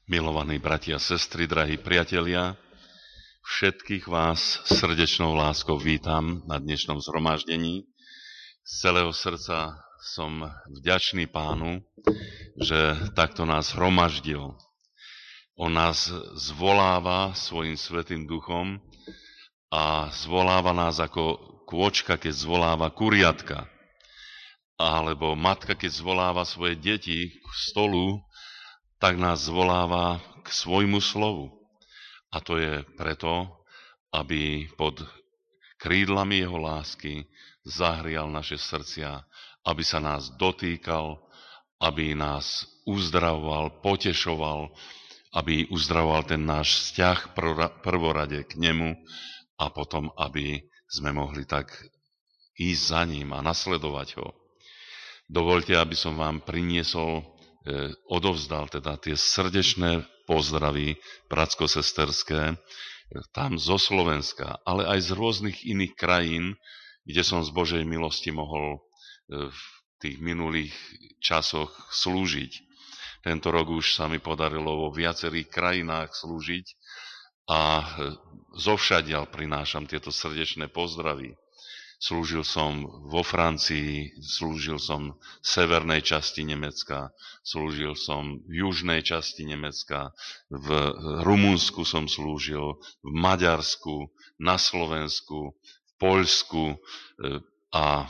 Milovaní bratia a sestry, drahí priatelia, všetkých vás srdečnou láskou vítam na dnešnom zhromaždení. Z celého srdca som vďačný Pánu, že takto nás hromaždil. On nás zvoláva svojim svätým duchom a zvoláva nás ako kôčka, keď zvoláva kuriatka. Alebo matka, keď zvoláva svoje deti k stolu, tak nás zvoláva k svojmu slovu. A to je preto, aby pod krídlami jeho lásky zahrial naše srdcia, aby sa nás dotýkal, aby nás uzdravoval, potešoval, aby uzdravoval ten náš vzťah prvorade k nemu a potom, aby sme mohli tak ísť za ním a nasledovať ho. Dovoľte, aby som vám odovzdal teda tie srdečné pozdravy bratsko-sesterské tam zo Slovenska, ale aj z rôznych iných krajín, kde som z Božej milosti mohol v tých minulých časoch slúžiť. Tento rok už sa mi podarilo vo viacerých krajinách slúžiť a zovšadiaľ prinášam tieto srdečné pozdravy. Slúžil som vo Francii, slúžil som v severnej časti Nemecka, slúžil som v južnej časti Nemecka, v Rumunsku som slúžil, v Maďarsku, na Slovensku, v Poľsku a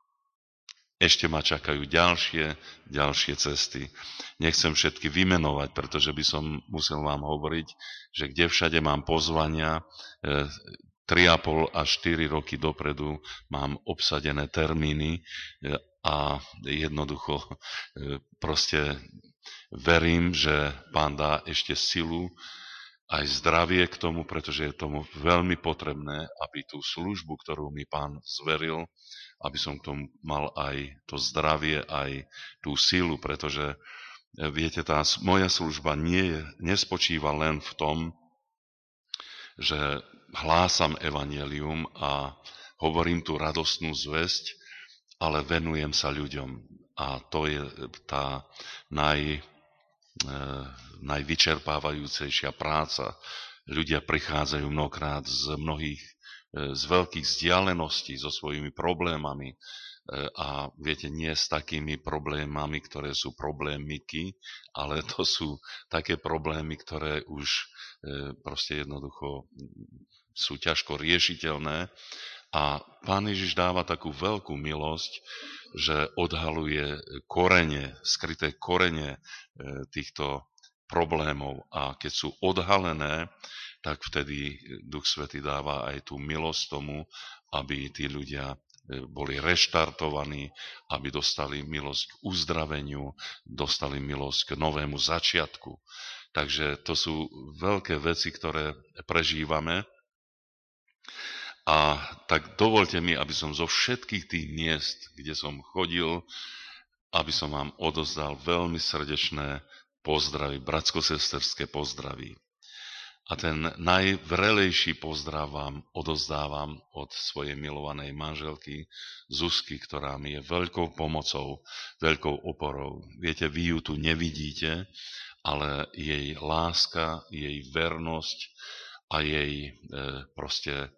ešte ma čakajú ďalšie cesty. Nechcem všetky vymenovať, pretože by som musel vám hovoriť, že kde všade mám pozvania, 3,5 až 4 roky dopredu mám obsadené termíny a jednoducho proste verím, že Pán dá ešte silu aj zdravie k tomu, pretože je tomu veľmi potrebné, aby tú službu, ktorú mi Pán zveril, aby som k tomu mal aj to zdravie, aj tú silu, pretože viete, tá moja služba nespočíva len v tom, že hlásam evanjelium a hovorím tú radostnú zvesť, ale venujem sa ľuďom. A to je tá najvyčerpávajúcejšia práca. Ľudia prichádzajú mnohokrát z veľkých vzdialeností so svojimi problémami a viete, nie s takými problémami, ktoré sú problémiky, ale to sú také problémy, ktoré už proste jednoducho sú ťažko riešiteľné. A Pán Ježiš dáva takú veľkú milosť, že odhaluje skryté korene týchto problémov. A keď sú odhalené, tak vtedy Duch Svätý dáva aj tú milosť tomu, aby tí ľudia boli reštartovaní, aby dostali milosť k uzdraveniu, dostali milosť k novému začiatku. Takže to sú veľké veci, ktoré prežívame. A tak dovoľte mi, aby som zo všetkých tých miest, kde som chodil, aby som vám odozdal veľmi srdečné pozdravy, bratsko-sesterské pozdravy. A ten najvrelejší pozdrav vám odozdávam od svojej milovanej manželky Zuzky, ktorá mi je veľkou pomocou, veľkou oporou. Viete, vy ju tu nevidíte, ale jej láska, jej vernosť a jej proste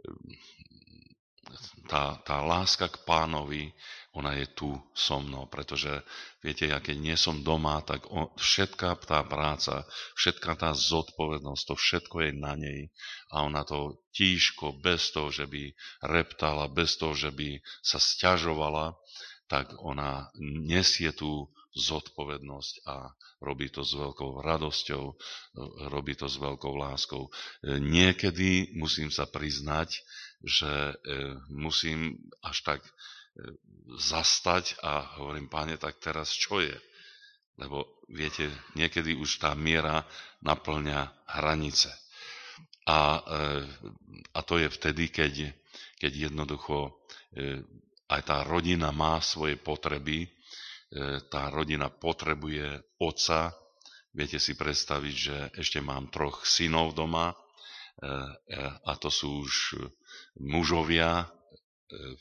tá láska k Pánovi, ona je tu so mnou, pretože viete, ja keď nie som doma, tak všetká tá práca, všetká tá zodpovednosť, to všetko je na nej a ona to tížko, bez toho, že by reptala, bez toho, že by sa sťažovala, tak ona nesie tú zodpovednosť a robí to s veľkou radosťou, robí to s veľkou láskou. Niekedy musím sa priznať, že musím až tak zastať a hovorím, Páne, tak teraz čo je? Lebo viete, niekedy už tá miera naplňa hranice. A to je vtedy, keď jednoducho aj tá rodina má svoje potreby, tá rodina potrebuje otca. Viete si predstaviť, že ešte mám 3 synov doma a to sú už mužovia,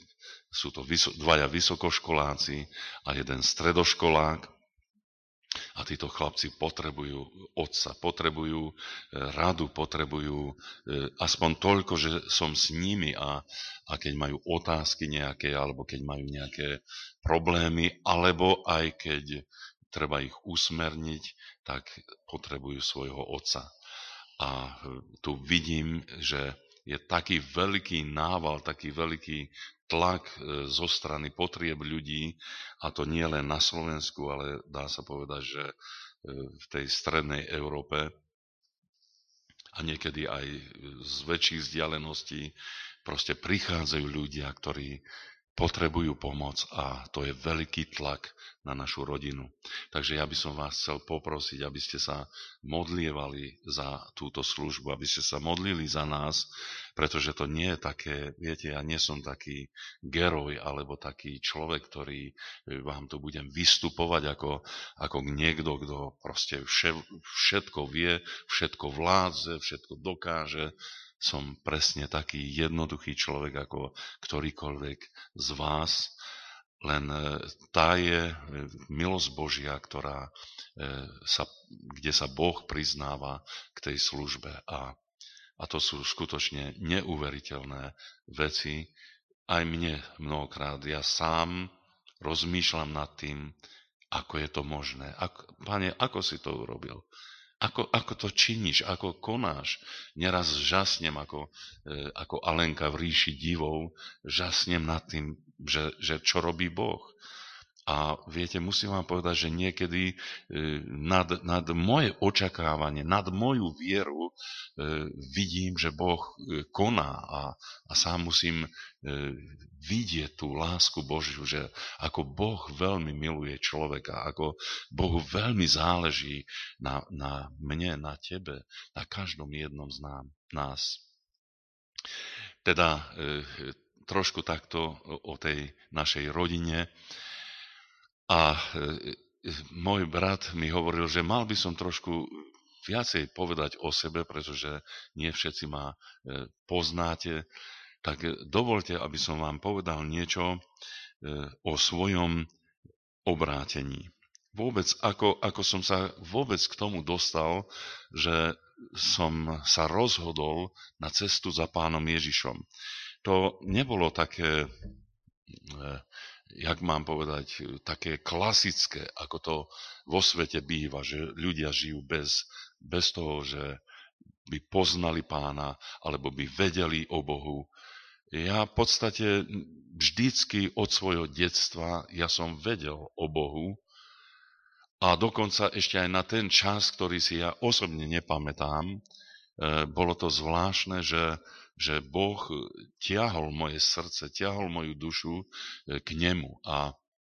sú to 2 vysokoškoláci a 1 stredoškolák. A títo chlapci potrebujú otca, potrebujú radu, potrebujú aspoň toľko, že som s nimi a keď majú otázky nejaké, alebo keď majú nejaké problémy, alebo aj keď treba ich usmerniť, tak potrebujú svojho otca. A tu vidím, že je taký veľký nával, taký veľký tlak zo strany potrieb ľudí, a to nie len na Slovensku, ale dá sa povedať, že v tej strednej Európe a niekedy aj z väčších vzdialeností proste prichádzajú ľudia, ktorí potrebujú pomoc a to je veľký tlak na našu rodinu. Takže ja by som vás chcel poprosiť, aby ste sa modlievali za túto službu, aby ste sa modlili za nás, pretože to nie je také, viete, ja nie som taký geroj alebo taký človek, ktorý vám tu budem vystupovať ako niekto, kto proste všetko vie, všetko vládze, všetko dokáže. Som presne taký jednoduchý človek ako ktorýkoľvek z vás, len tá je milosť Božia, kde sa Boh priznáva k tej službe. A to sú skutočne neuveriteľné veci. Aj mne mnohokrát, ja sám rozmýšľam nad tým, ako je to možné. Pane, ako si to urobil? Ako to činíš, ako konáš. Neraz žasnem, ako Alenka v ríši divov, žasnem nad tým, že čo robí Boh. A viete, musím vám povedať, že niekedy nad moje očakávanie, nad moju vieru vidím, že Boh koná a sám musím vidieť tú lásku Božiu, že ako Boh veľmi miluje človeka, ako Bohu veľmi záleží na mne, na tebe, na každom jednom z nás. Teda trošku takto o tej našej rodine. A môj brat mi hovoril, že mal by som trošku viacej povedať o sebe, pretože nie všetci ma poznáte. Tak dovolte, aby som vám povedal niečo o svojom obrátení. Vôbec, ako som sa vôbec k tomu dostal, že som sa rozhodol na cestu za Pánom Ježišom. To nebolo také jak mám povedať, také klasické, ako to vo svete býva, že ľudia žijú bez toho, že by poznali Pána, alebo by vedeli o Bohu. Ja v podstate vždycky od svojho detstva ja som vedel o Bohu a dokonca ešte aj na ten čas, ktorý si ja osobne nepamätám, bolo to zvláštne, že Boh tiahol moje srdce, tiahol moju dušu k nemu. A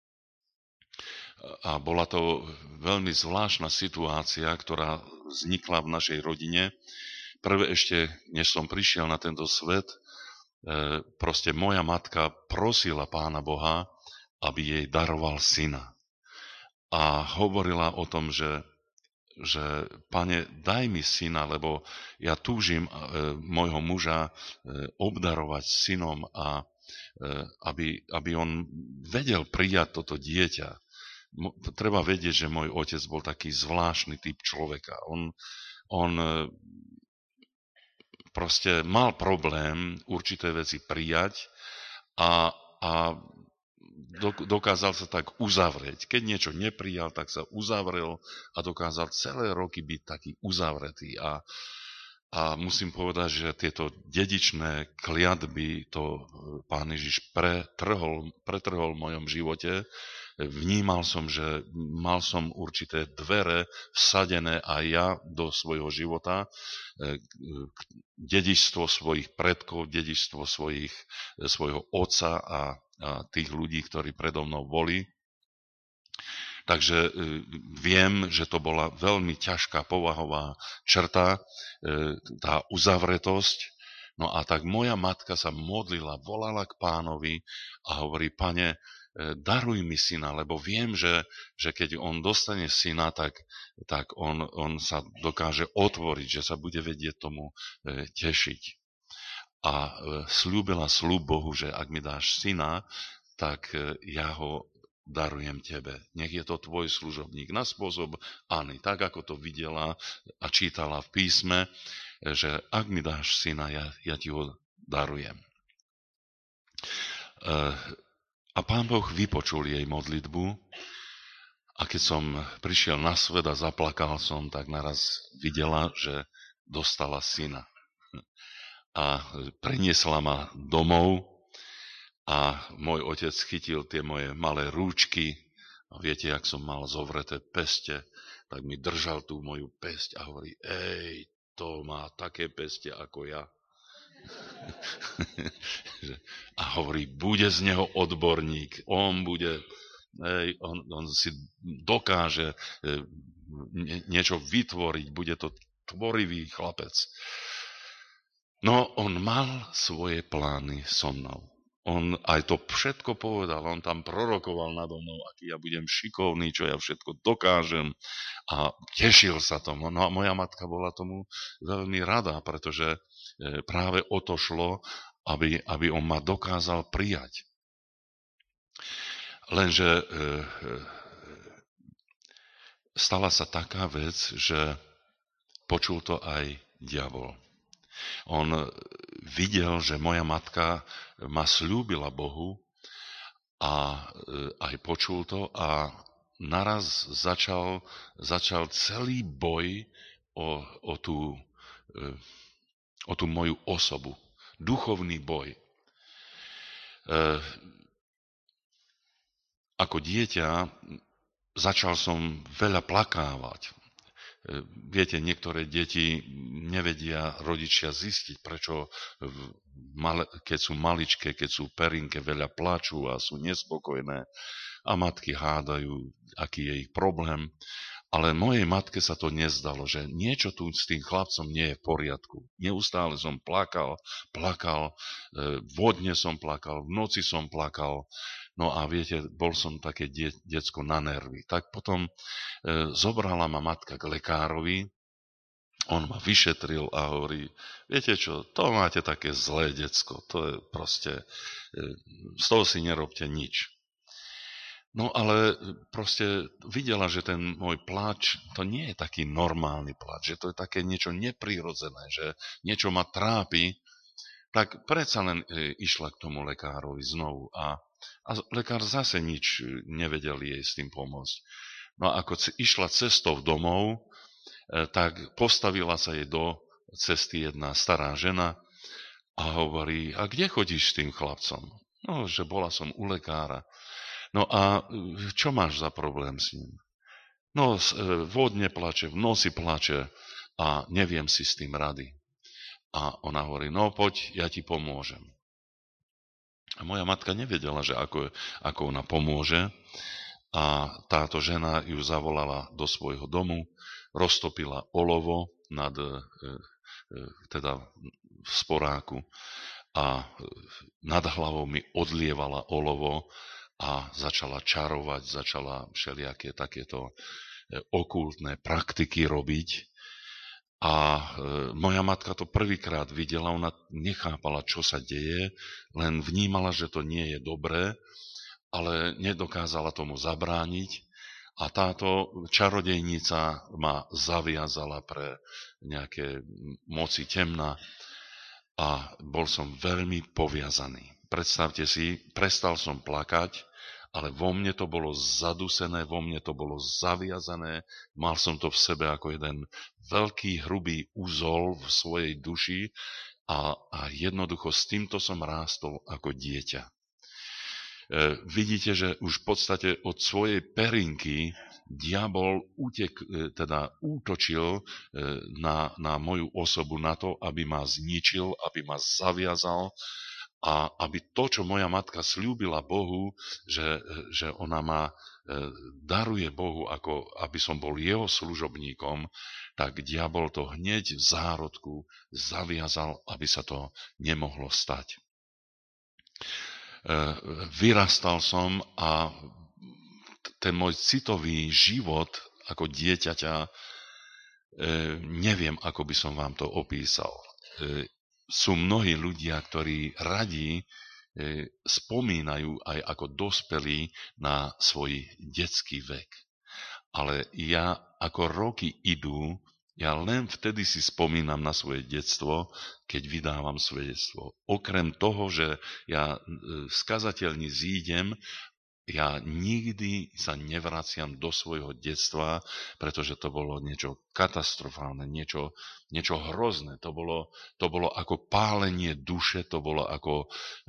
bola to veľmi zvláštna situácia, ktorá vznikla v našej rodine. Prvé ešte, než som prišiel na tento svet, proste moja matka prosila Pána Boha, aby jej daroval syna. A hovorila o tom, že Pane, daj mi syna, lebo ja túžim môjho muža obdarovať synom a aby on vedel prijať toto dieťa. Treba vedieť, že môj otec bol taký zvláštny typ človeka. On proste mal problém určité veci prijať a dokázal sa tak uzavrieť. Keď niečo neprijal, tak sa uzavrel a dokázal celé roky byť taký uzavretý. A musím povedať, že tieto dedičné kliatby to Pán Ježiš pretrhol v mojom živote. Vnímal som, že mal som určité dvere vsadené aj ja do svojho života. Dedičstvo svojich predkov, dedičstvo svojho otca a tých ľudí, ktorí predo mnou boli. Takže viem, že to bola veľmi ťažká povahová črta, tá uzavretosť. No a tak moja matka sa modlila, volala k Pánovi a hovorí: Pane, daruj mi syna, lebo viem, že keď on dostane syna, tak on sa dokáže otvoriť, že sa bude vedieť tomu tešiť. A slúbila sľub Bohu, že ak mi dáš syna, tak ja ho darujem tebe. Nech je to tvoj služobník na spôsob Anny, tak ako to videla a čítala v písme, že ak mi dáš syna, ja ti ho darujem. A Pán Boh vypočul jej modlitbu a keď som prišiel na svet a zaplakal som, tak naraz videla, že dostala syna. A priniesla ma domov a môj otec chytil tie moje malé rúčky a viete, jak som mal zovreté peste, tak mi držal tú moju pesť a hovorí, to má také peste ako ja. A hovorí, bude z neho odborník, on si dokáže niečo vytvoriť, bude to tvorivý chlapec. No, on mal svoje plány so mnou. On aj to všetko povedal, on tam prorokoval nado mnou, aký ja budem šikovný, čo ja všetko dokážem a tešil sa tomu. No a moja matka bola tomu veľmi rada, pretože práve o to šlo, aby on ma dokázal prijať. Lenže stala sa taká vec, že počul to aj diabol. On videl, že moja matka ma sľúbila Bohu a aj počul to a naraz začal celý boj o tú moju osobu. Duchovný boj. Ako dieťa začal som veľa plakávať. Viete, niektoré deti nevedia rodičia zistiť, prečo keď sú maličké, keď sú perinké, veľa plačú a sú nespokojné a matky hádajú, aký je ich problém. Ale mojej matke sa to nezdalo, že niečo tu s tým chlapcom nie je v poriadku. Neustále som plakal, vodne som plakal, v noci som plakal. No a viete, bol som také decko na nervy. Tak potom zobrala ma matka k lekárovi, on ma vyšetril a hovorí, viete čo, to máte také zlé decko, to je proste, z toho si nerobte nič. No ale proste videla, že ten môj pláč, to nie je taký normálny pláč, že to je také niečo neprirodzené, že niečo ma trápi, tak predsa len išla k tomu lekárovi znovu a lekár zase nič nevedel jej s tým pomôcť. No a ako išla cestou domov, tak postavila sa jej do cesty jedna stará žena a hovorí, a kde chodíš s tým chlapcom? No, že bola som u lekára. No a čo máš za problém s ním? No, vodne plače, v noci plače a neviem si s tým rady. A ona hovorí, no poď, ja ti pomôžem. A moja matka nevedela, že ako ona pomôže. A táto žena ju zavolala do svojho domu, roztopila olovo teda v sporáku a nad hlavou mi odlievala olovo a začala čarovať, začala všelijaké takéto okultné praktiky robiť. A moja matka to prvýkrát videla, ona nechápala, čo sa deje, len vnímala, že to nie je dobré, ale nedokázala tomu zabrániť. A táto čarodejnica ma zaviazala pre nejaké moci temna a bol som veľmi poviazaný. Predstavte si, prestal som plakať, ale vo mne to bolo zadusené, vo mne to bolo zaviazané, mal som to v sebe ako jeden veľký, hrubý úzol v svojej duši a jednoducho s týmto som rástol ako dieťa. Vidíte, že už v podstate od svojej perinky diabol útočil na moju osobu, na to, aby ma zničil, aby ma zaviazal a aby to, čo moja matka sľúbila Bohu, že ona ma daruje Bohu, ako aby som bol jeho služobníkom, tak diabol to hneď v zárodku zaviazal, aby sa to nemohlo stať. Vyrastal som a ten môj citový život ako dieťaťa, neviem, ako by som vám to opísal. Sú mnohí ľudia, ktorí radi spomínajú aj ako dospelí na svoj detský vek. Ale ja, ako roky idú, ja len vtedy si spomínam na svoje detstvo, keď vydávam svedectvo. Okrem toho, že ja z kazateľní zídem, ja nikdy sa nevraciam do svojho detstva, pretože to bolo niečo katastrofálne, niečo hrozné. To bolo ako pálenie duše, to bolo ako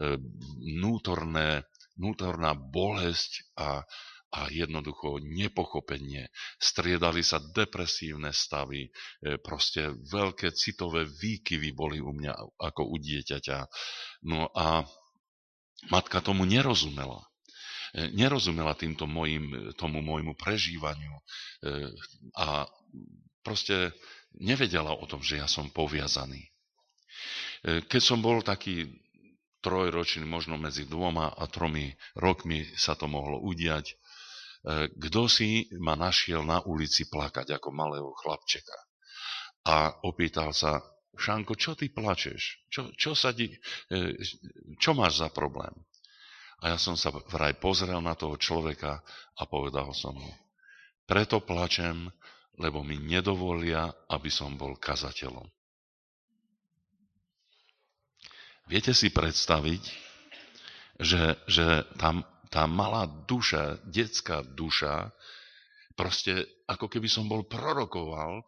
vnútorná bolesť a jednoducho nepochopenie. Striedali sa depresívne stavy, proste veľké citové výkyvy boli u mňa ako u dieťaťa. No a matka tomu nerozumela. Nerozumela tomu môjmu prežívaniu a proste nevedela o tom, že ja som poviazaný. Keď som bol taký trojročný, možno medzi 2 a 3 rokmi sa to mohlo udiať, kto si ma našiel na ulici plakať ako malého chlapčeka. A opýtal sa: Šanko, čo ty plačeš? Čo máš za problém? A ja som sa vraj pozrel na toho človeka a povedal som mu: preto plačem, lebo mi nedovolia, aby som bol kazateľom. Viete si predstaviť, že tá malá duša, detská duša, proste ako keby som bol prorokoval,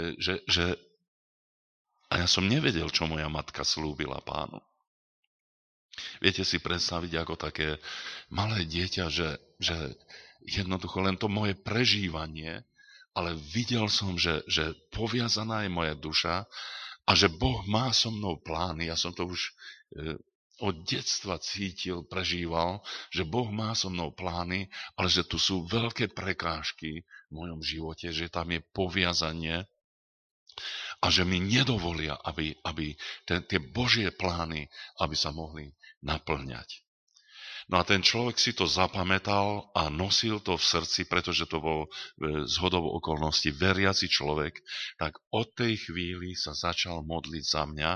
a ja som nevedel, čo moja matka slúbila Pánu. Viete si predstaviť ako také malé dieťa, že jednoducho len to moje prežívanie, ale videl som, že poviazaná je moja duša a že Boh má so mnou plány. Ja som to už od detstva cítil, prežíval, že Boh má so mnou plány, ale že tu sú veľké prekážky v mojom živote, že tam je poviazanie a že mi nedovolia, aby tie Božie plány, aby sa mohli naplňať. No a ten človek si to zapamätal a nosil to v srdci, pretože to bol zhodou okolností veriaci človek, tak od tej chvíli sa začal modliť za mňa,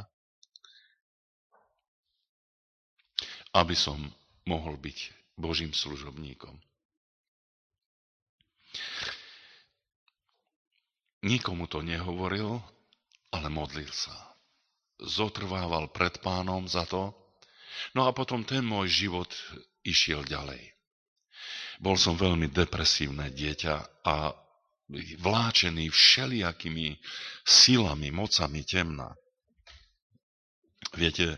aby som mohol byť Božím služobníkom. Nikomu to nehovoril, ale modlil sa. Zotrvával pred Pánom za to. No a potom ten môj život išiel ďalej. Bol som veľmi depresívne dieťa a vláčený všelijakými silami, mocami temna. Viete,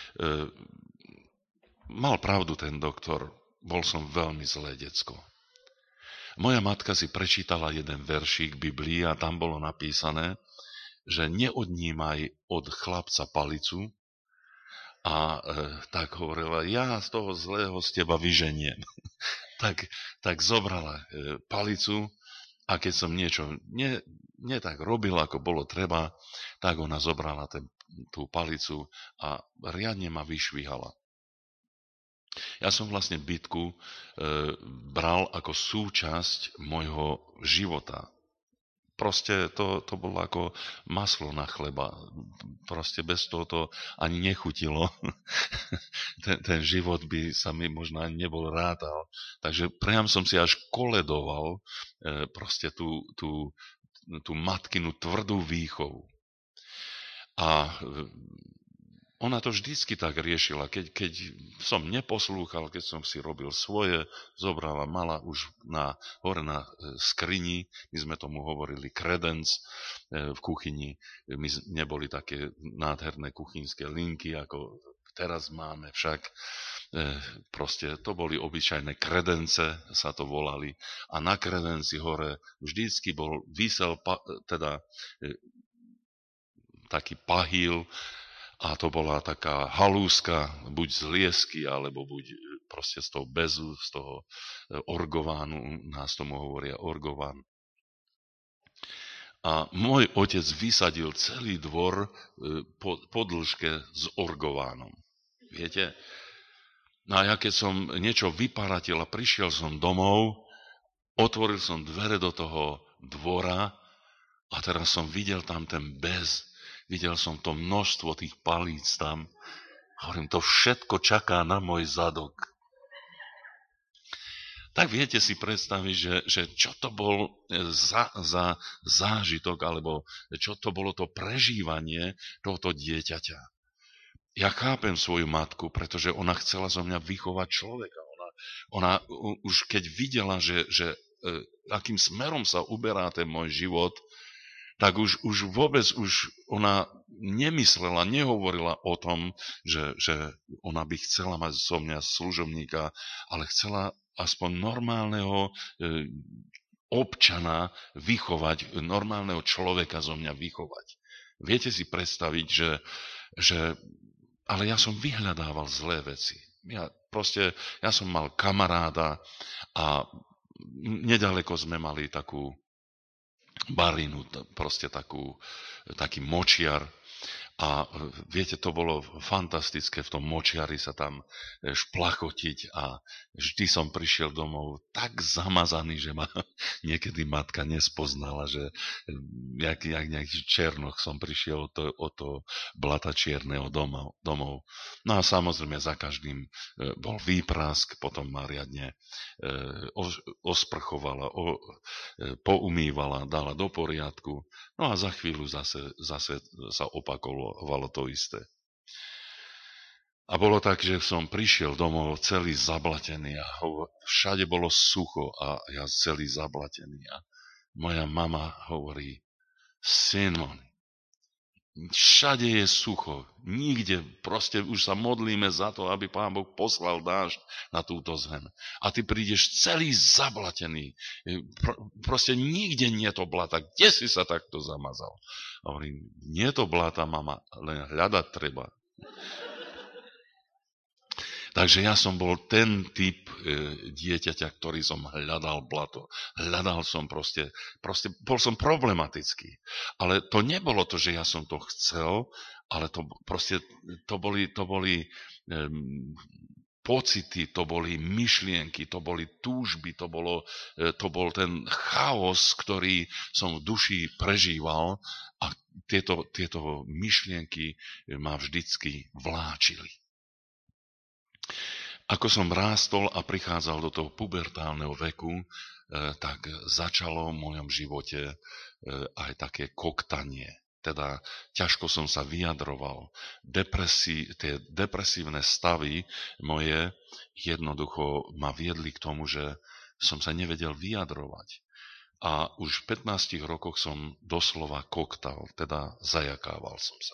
mal pravdu ten doktor, bol som veľmi zlé decko. Moja matka si prečítala jeden veršík Biblii a tam bolo napísané, že neodnímaj od chlapca palicu, a tak hovorila: ja z toho zlého z teba vyženiem. tak zobrala palicu a keď som niečo nie tak robil, ako bolo treba, tak ona zobrala tú palicu a riadne ma vyšvihala. Ja som vlastne bitku bral ako súčasť môjho života. Proste to bolo ako maslo na chleba. Proste bez toho to ani nechutilo. ten život by sa mi možno ani nebol rátal. Takže priam som si až koledoval proste tú matkinu tvrdú výchovu. A ona to vždycky tak riešila. Keď som neposlúchal, keď som si robil svoje, zobrala, mala už hore na skrini, my sme tomu hovorili kredenc v kuchyni. My neboli také nádherné kuchynské linky, ako teraz máme však. Proste to boli obyčajné kredence, sa to volali. A na kredenci hore vždycky visel taký pahýl, a to bola taká halúska, buď z liesky, alebo buď proste z toho bezu, z toho orgovánu, nás tomu hovoria orgován. A môj otec vysadil celý dvor po dĺžke s orgovánom. Viete? No a ja keď som niečo vyparatil a prišiel som domov, otvoril som dvere do toho dvora a teraz som videl tam ten bez. Videl som to množstvo tých palíc tam Hovorím, to všetko čaká na môj zadok. Tak viete si predstaviť, že čo to bol za zážitok, alebo čo to bolo to prežívanie tohoto dieťaťa. Ja chápem svoju matku, pretože ona chcela zo mňa vychovať človeka. Ona už keď videla, že akým smerom sa uberá ten môj život, tak už vôbec ona nemyslela, nehovorila o tom, že ona by chcela mať zo mňa služobníka, ale chcela aspoň normálneho občana vychovať, normálneho človeka zo mňa vychovať. Viete si predstaviť, ale ja som vyhľadával zlé veci. Ja som mal kamaráda a nedaleko sme mali takú barinu, taký močiar. A viete, to bolo fantastické v tom močiari sa tam šplachotiť a vždy som prišiel domov tak zamazaný, že ma niekedy matka nespoznala, že jak nejaký černoch som prišiel od toho blata čierneho domov. No a samozrejme za každým bol výprask, potom ma riadne osprchovala, poumývala, dala do poriadku. No a za chvíľu zase sa opakovalo to isté. A bolo tak, že som prišiel domov celý zablatený a všade bolo sucho a ja celý zablatený. A moja mama hovorí, syno, všade je sucho, nikde, proste už sa modlíme za to, aby Pán Boh poslal dážď na túto zem. A ty prídeš celý zablatený, proste nikde nie je to blata, kde si sa takto zamazal? A hovorím, nie je to blata, mama, len hľadať treba. Takže ja som bol ten typ dieťaťa, ktorý som hľadal blato. Hľadal som proste bol som problematický. Ale to nebolo to, že ja som to chcel, ale to boli pocity, to boli myšlienky, to boli túžby, to bol ten chaos, ktorý som v duši prežíval a tieto myšlienky ma vždycky vláčili. Ako som rástol a prichádzal do toho pubertálneho veku, tak začalo v mojom živote aj také koktanie. Teda ťažko som sa vyjadroval. Tie depresívne stavy moje jednoducho ma viedli k tomu, že som sa nevedel vyjadrovať. A už v 15 rokoch som doslova koktal, teda zajakával som sa.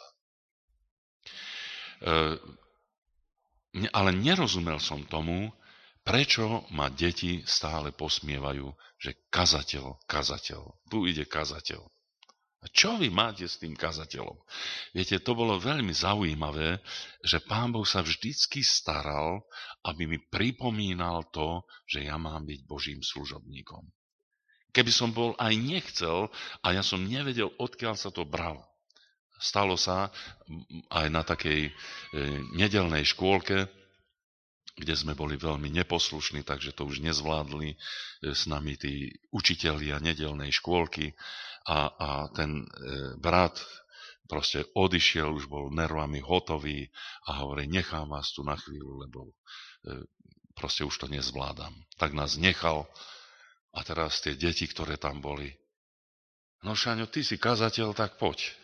Ale nerozumel som tomu, prečo ma deti stále posmievajú, že kazateľ, tu ide kazateľ. A čo vy máte s tým kazateľom? Viete, to bolo veľmi zaujímavé, že Pán Boh sa vždycky staral, aby mi pripomínal to, že ja mám byť Božím služobníkom. Keby som bol aj nechcel a ja som nevedel, odkiaľ sa to bralo. Stalo sa aj na takej nedeľnej škôlke, kde sme boli veľmi neposlušní, takže to už nezvládli s nami tí učitelia nedeľnej škôlky a ten brat proste odišiel, už bol nervami hotový a hovorí, nechám vás tu na chvíľu, lebo proste už to nezvládam. Tak nás nechal a teraz tie deti, ktoré tam boli, no Šaňo, ty si kazateľ, tak poď.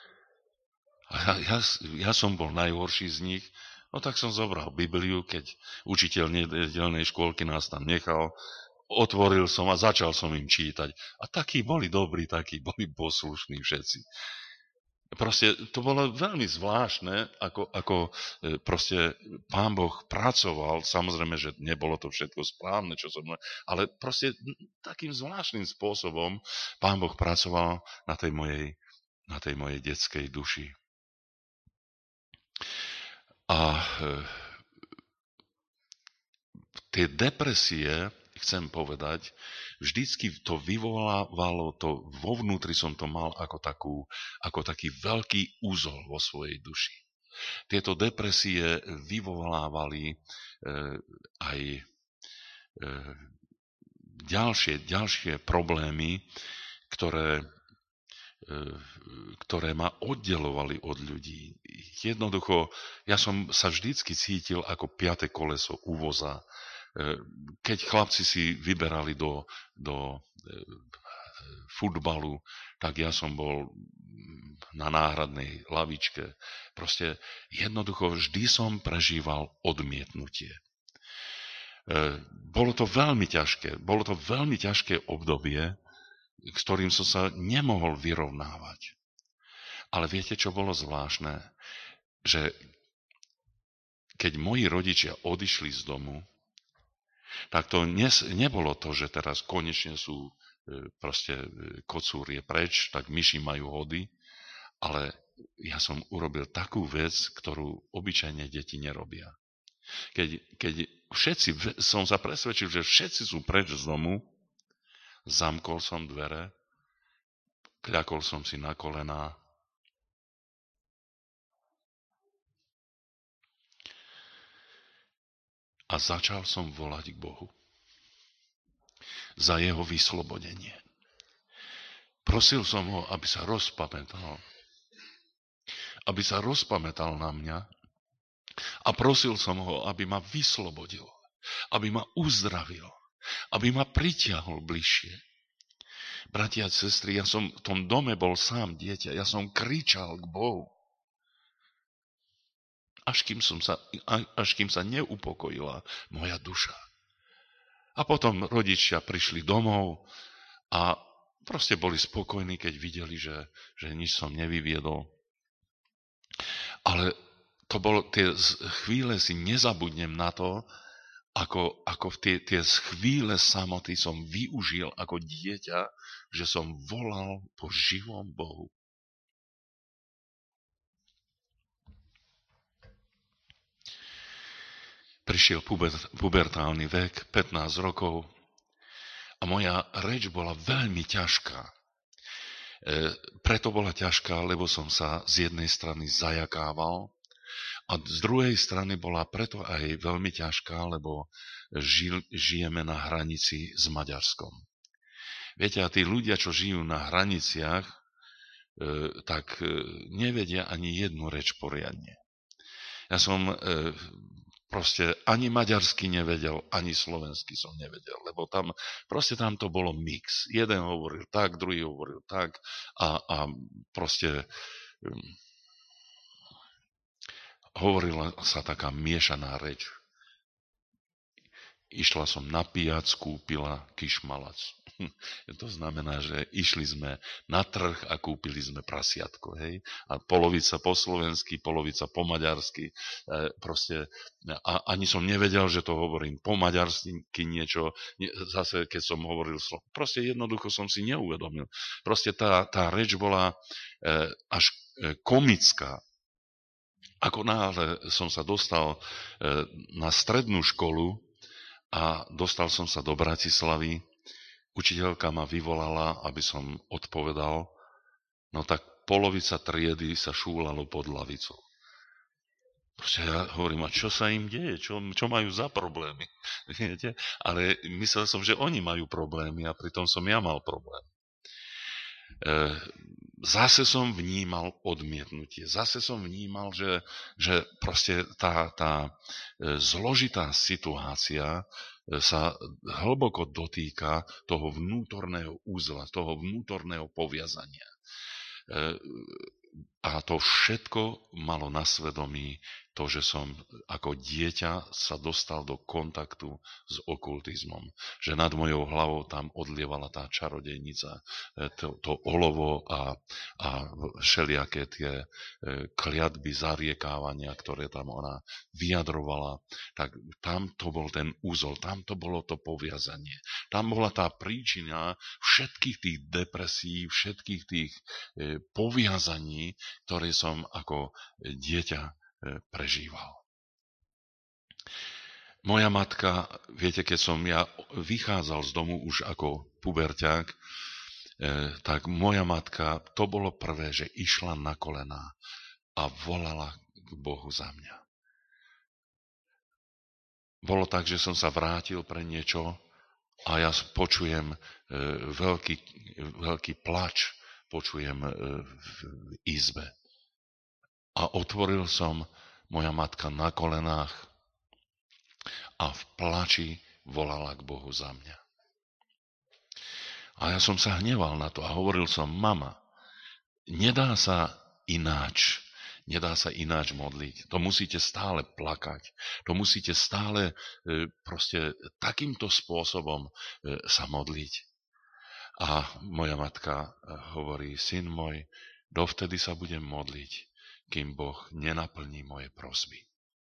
A ja som bol najhorší z nich, no tak som zobral Bibliu, keď učiteľ nedeľnej škôlky nás tam nechal, otvoril som a začal som im čítať. A takí boli dobrí, takí boli poslušní všetci. Proste to bolo veľmi zvláštne, ako proste Pán Boh pracoval, samozrejme, že nebolo to všetko správne, čo som, ale proste takým zvláštnym spôsobom Pán Boh pracoval na tej mojej detskej duši. A tie depresie, chcem povedať, vždycky to vyvolávalo, vo vnútri som to mal ako taký veľký úzol vo svojej duši. Tieto depresie vyvolávali aj ďalšie problémy, ktoré ktoré ma oddelovali od ľudí. Jednoducho, ja som sa vždycky cítil ako piate koleso u voza. Keď chlapci si vyberali do futbalu, tak ja som bol na náhradnej lavičke. Proste jednoducho vždy som prežíval odmietnutie. Bolo to veľmi ťažké obdobie, s ktorým som sa nemohol vyrovnávať. Ale viete, čo bolo zvláštne? Že keď moji rodičia odišli z domu, tak to nebolo to, že teraz konečne sú proste kocúr je preč, tak myši majú hody, ale ja som urobil takú vec, ktorú obyčajne deti nerobia. Keď som sa presvedčil, že všetci sú preč z domu, zamkol som dvere, kľakol som si na kolená a začal som volať k Bohu za jeho vyslobodenie. Prosil som ho, aby sa rozpamätal na mňa a prosil som ho, aby ma vyslobodil, aby ma uzdravil, aby ma pritiahol bližšie. Bratia a sestry, ja som v tom dome bol sám dieťa, ja som kričal k Bohu, až kým sa neupokojila moja duša. A potom rodičia prišli domov a proste boli spokojní, keď videli, že nič som nevyviedol. Ale to bolo, tie chvíle si nezabudnem na to, ako tie chvíle samoty som využil ako dieťa, že som volal po živom Bohu. Prišiel pubertálny vek, 15 rokov, a moja reč bola veľmi ťažká. Preto bola ťažká, lebo som sa z jednej strany zajakával a z druhej strany bola preto aj veľmi ťažká, lebo žijeme na hranici s Maďarskom. Viete, a tí ľudia, čo žijú na hraniciach, tak nevedia ani jednu reč poriadne. Ja som proste ani maďarsky nevedel, ani slovensky som nevedel, lebo tam to bolo mix. Jeden hovoril tak, druhý hovoril tak a proste hovorila sa taká miešaná reč. Išla som napíjať, kúpila kišmalac. To znamená, že išli sme na trh a kúpili sme prasiatko, hej? A polovica po slovensky, polovica po maďarsky. Proste, a ani som nevedel, že to hovorím po maďarsky niečo, zase keď som hovoril proste jednoducho som si neuvedomil. Proste tá reč bola až komická. Ako náhle som sa dostal na strednú školu, a dostal som sa do Bratislavy, učiteľka ma vyvolala, aby som odpovedal, no tak polovica triedy sa šúlalo pod lavicou. Proste ja hovorím, a čo sa im deje? Čo majú za problémy? Viete? Ale myslel som, že oni majú problémy a pritom som ja mal problém. Zase som vnímal odmietnutie. Zase som vnímal, že proste tá zložitá situácia sa hlboko dotýka toho vnútorného úzla, toho vnútorného poviazania. A to všetko malo na svedomí to, že som ako dieťa sa dostal do kontaktu s okultizmom. Že nad mojou hlavou tam odlievala tá čarodejnica, to olovo a všelijaké tie kliatby, zariekávania, ktoré tam ona vyjadrovala. Tak tam to bol ten úzol, tam to bolo to poviazanie. Tam bola tá príčina všetkých tých depresí, všetkých tých poviazaní, ktoré som ako dieťa prežíval. Moja matka, viete, keď som ja vychádzal z domu už ako puberťák, tak moja matka, to bolo prvé, že išla na kolená a volala k Bohu za mňa. Bolo tak, že som sa vrátil pre niečo a ja počujem veľký plač počujem v izbe. A otvoril som, moja matka na kolenách a v plači volala k Bohu za mňa. A ja som sa hneval na to a hovoril som, mama, nedá sa ináč modliť. To musíte stále plakať. To musíte stále proste takýmto spôsobom sa modliť. A moja matka hovorí, syn môj, dovtedy sa budem modliť, kým Boh nenaplní moje prosby.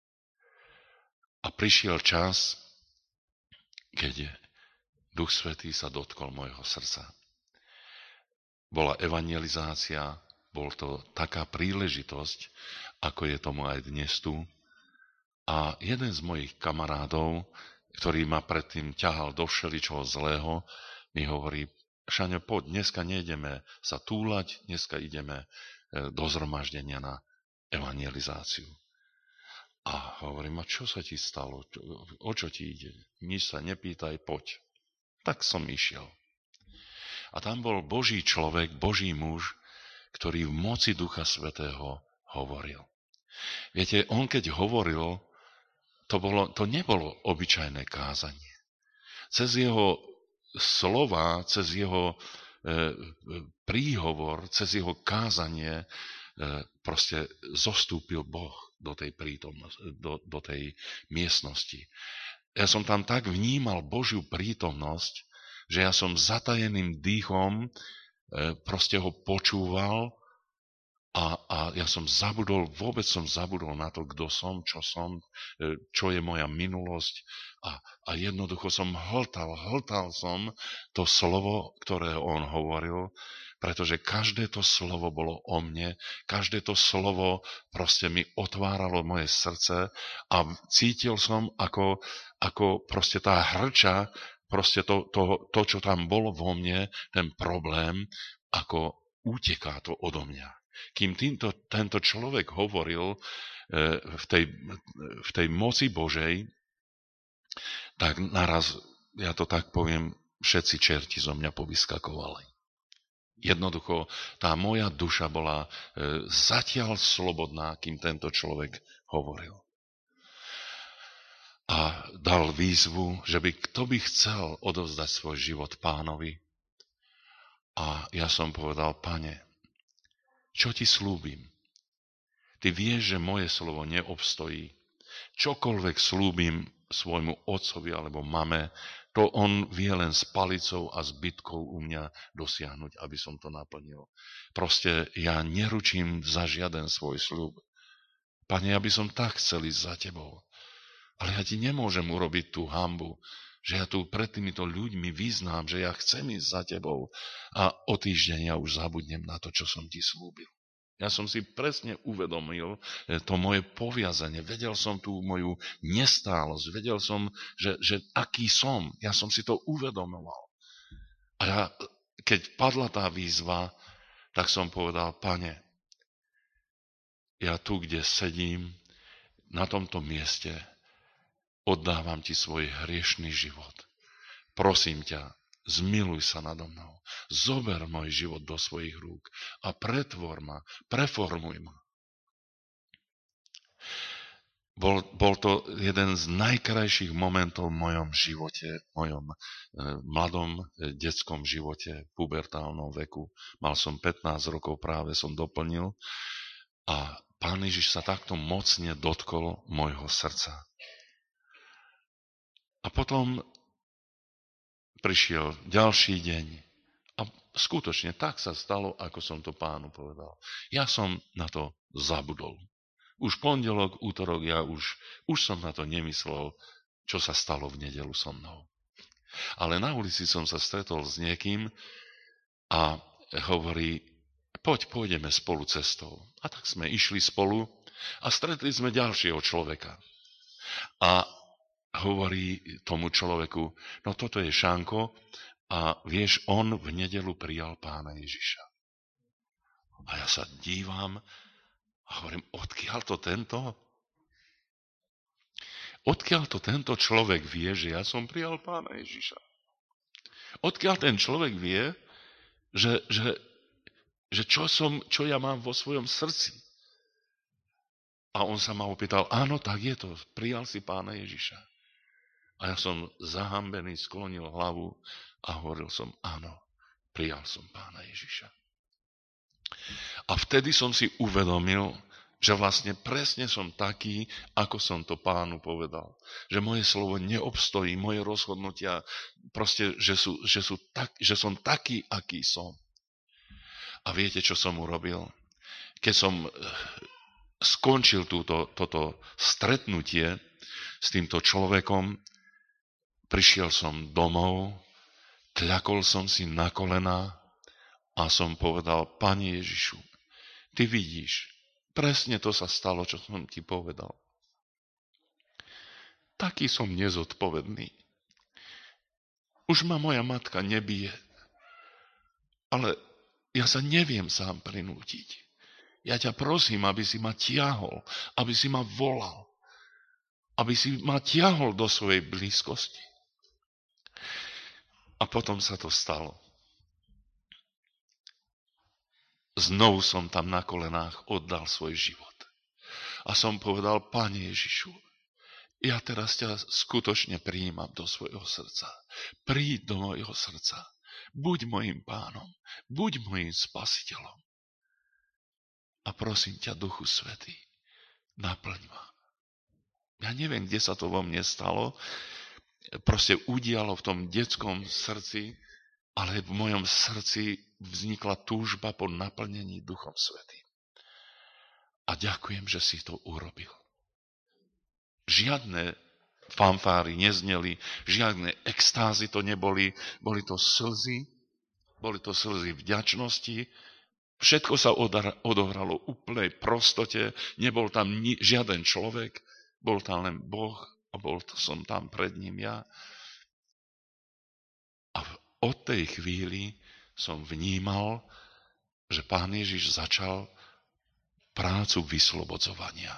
A prišiel čas, keď Duch Svätý sa dotkol môjho srdca. Bola evangelizácia, bol to taká príležitosť, ako je tomu aj dnes tu. A jeden z mojich kamarádov, ktorý ma predtým ťahal do všeličoho zlého, mi hovorí, Šaňo, poď, dneska nejdeme sa túlať, dneska ideme do zhromaždenia na evangelizáciu. A hovorím, a čo sa ti stalo? O čo ti ide? Nič sa nepýtaj, poď. Tak som išiel. A tam bol Boží človek, Boží muž, ktorý v moci Ducha Svätého hovoril. Viete, on keď hovoril, to nebolo obyčajné kázanie. Cez jeho slova, cez jeho príhovor, cez jeho kázanie proste zostúpil Boh do tej prítomnosti, do tej miestnosti. Ja som tam tak vnímal Božiu prítomnosť, že ja som zatajeným dýchom proste ho počúval a ja som vôbec som zabudol na to, kto som, čo je moja minulosť a jednoducho som hltal som to slovo, ktoré on hovoril, pretože každé to slovo bolo o mne, každé to slovo proste mi otváralo moje srdce a cítil som, ako proste tá hrča, proste to, čo tam bolo vo mne, ten problém, ako uteká to odo mňa. Kým tento človek hovoril v tej moci Božej, tak naraz, ja to tak poviem, všetci čerti zo mňa povyskakovali. Jednoducho, tá moja duša bola zatiaľ slobodná, kým tento človek hovoril. A dal výzvu, že kto by chcel odovzdať svoj život Pánovi. A ja som povedal, Pane, čo ti slúbim? Ty vieš, že moje slovo neobstojí. Čokoľvek slúbim svojmu otcovi alebo mame, to on vie len s palicou a s bitkou u mňa dosiahnuť, aby som to naplnil. Proste ja neručím za žiaden svoj sľub. Pane, ja by som tak chcel ísť za tebou. Ale ja ti nemôžem urobiť tú hanbu, že ja tu pred týmito ľuďmi vyznám, že ja chcem ísť za tebou a o týždeň ja už zabudnem na to, čo som ti slúbil. Ja som si presne uvedomil to moje poviazanie. Vedel som tú moju nestálosť. Vedel som, že aký som. Ja som si to uvedomoval. A ja, keď padla tá výzva, tak som povedal, Pane, ja tu, kde sedím, na tomto mieste, oddávam ti svoj hriešný život. Prosím ťa, zmiluj sa nado mnou. Zober môj život do svojich rúk a pretvor ma, preformuj ma. Bol to jeden z najkrajších momentov v mojom živote, v mojom mladom detskom živote, pubertálnom veku. Mal som 15 rokov, práve som doplnil a Pán Ježiš sa takto mocne dotkol môjho srdca. A potom prišiel ďalší deň a skutočne tak sa stalo, ako som to Pánu povedal. Ja som na to zabudol. Už pondelok, útorok, ja už som na to nemyslel, čo sa stalo v nedeľu so mnou. Ale na ulici som sa stretol s niekým a hovorí, pôjdeme spolu cestou. A tak sme išli spolu a stretli sme ďalšieho človeka. A hovorí tomu človeku, no toto je Šanko a vieš, on v nedeľu prijal Pána Ježiša. A ja sa dívam a hovorím, odkiaľ to tento človek vie, že ja som prijal Pána Ježiša? Odkiaľ ten človek vie, že že čo ja mám vo svojom srdci. A on sa ma opýtal, áno, tak je to, prijal si Pána Ježiša. A ja som zahambený sklonil hlavu a hovoril som, áno, prijal som Pána Ježiša. A vtedy som si uvedomil, že vlastne presne som taký, ako som to Pánu povedal. Že moje slovo neobstojí, moje rozhodnutia, proste, že som taký, aký som. A viete, čo som urobil? Keď som skončil toto stretnutie s týmto človekom, prišiel som domov, kľakol som si na kolená a som povedal, Pane Ježišu, ty vidíš, presne to sa stalo, čo som ti povedal. Taký som nezodpovedný. Už ma moja matka nebije, ale ja sa neviem sám prinútiť. Ja ťa prosím, aby si ma tiahol, aby si ma volal, aby si ma tiahol do svojej blízkosti. A potom sa to stalo. Znovu som tam na kolenách oddal svoj život. A som povedal, Pane Ježišu, ja teraz ťa skutočne prijímam do svojho srdca. Príď do mojho srdca. Buď mojím Pánom, buď mojím Spasiteľom. A prosím ťa, Duchu Svätý, naplň ma. Ja neviem, kde sa to vo mne stalo, proste udialo v tom detskom srdci, ale v mojom srdci vznikla túžba po naplnení Duchom Svätým. A ďakujem, že si to urobil. Žiadne fanfáry nezneli, žiadne extázy to neboli, boli to slzy vďačnosti. Všetko sa odohralo úplnej prostote, nebol tam žiaden človek, bol tam len Boh a som tam pred ním ja. A od tej chvíli som vnímal, že Pán Ježiš začal prácu vyslobodzovania.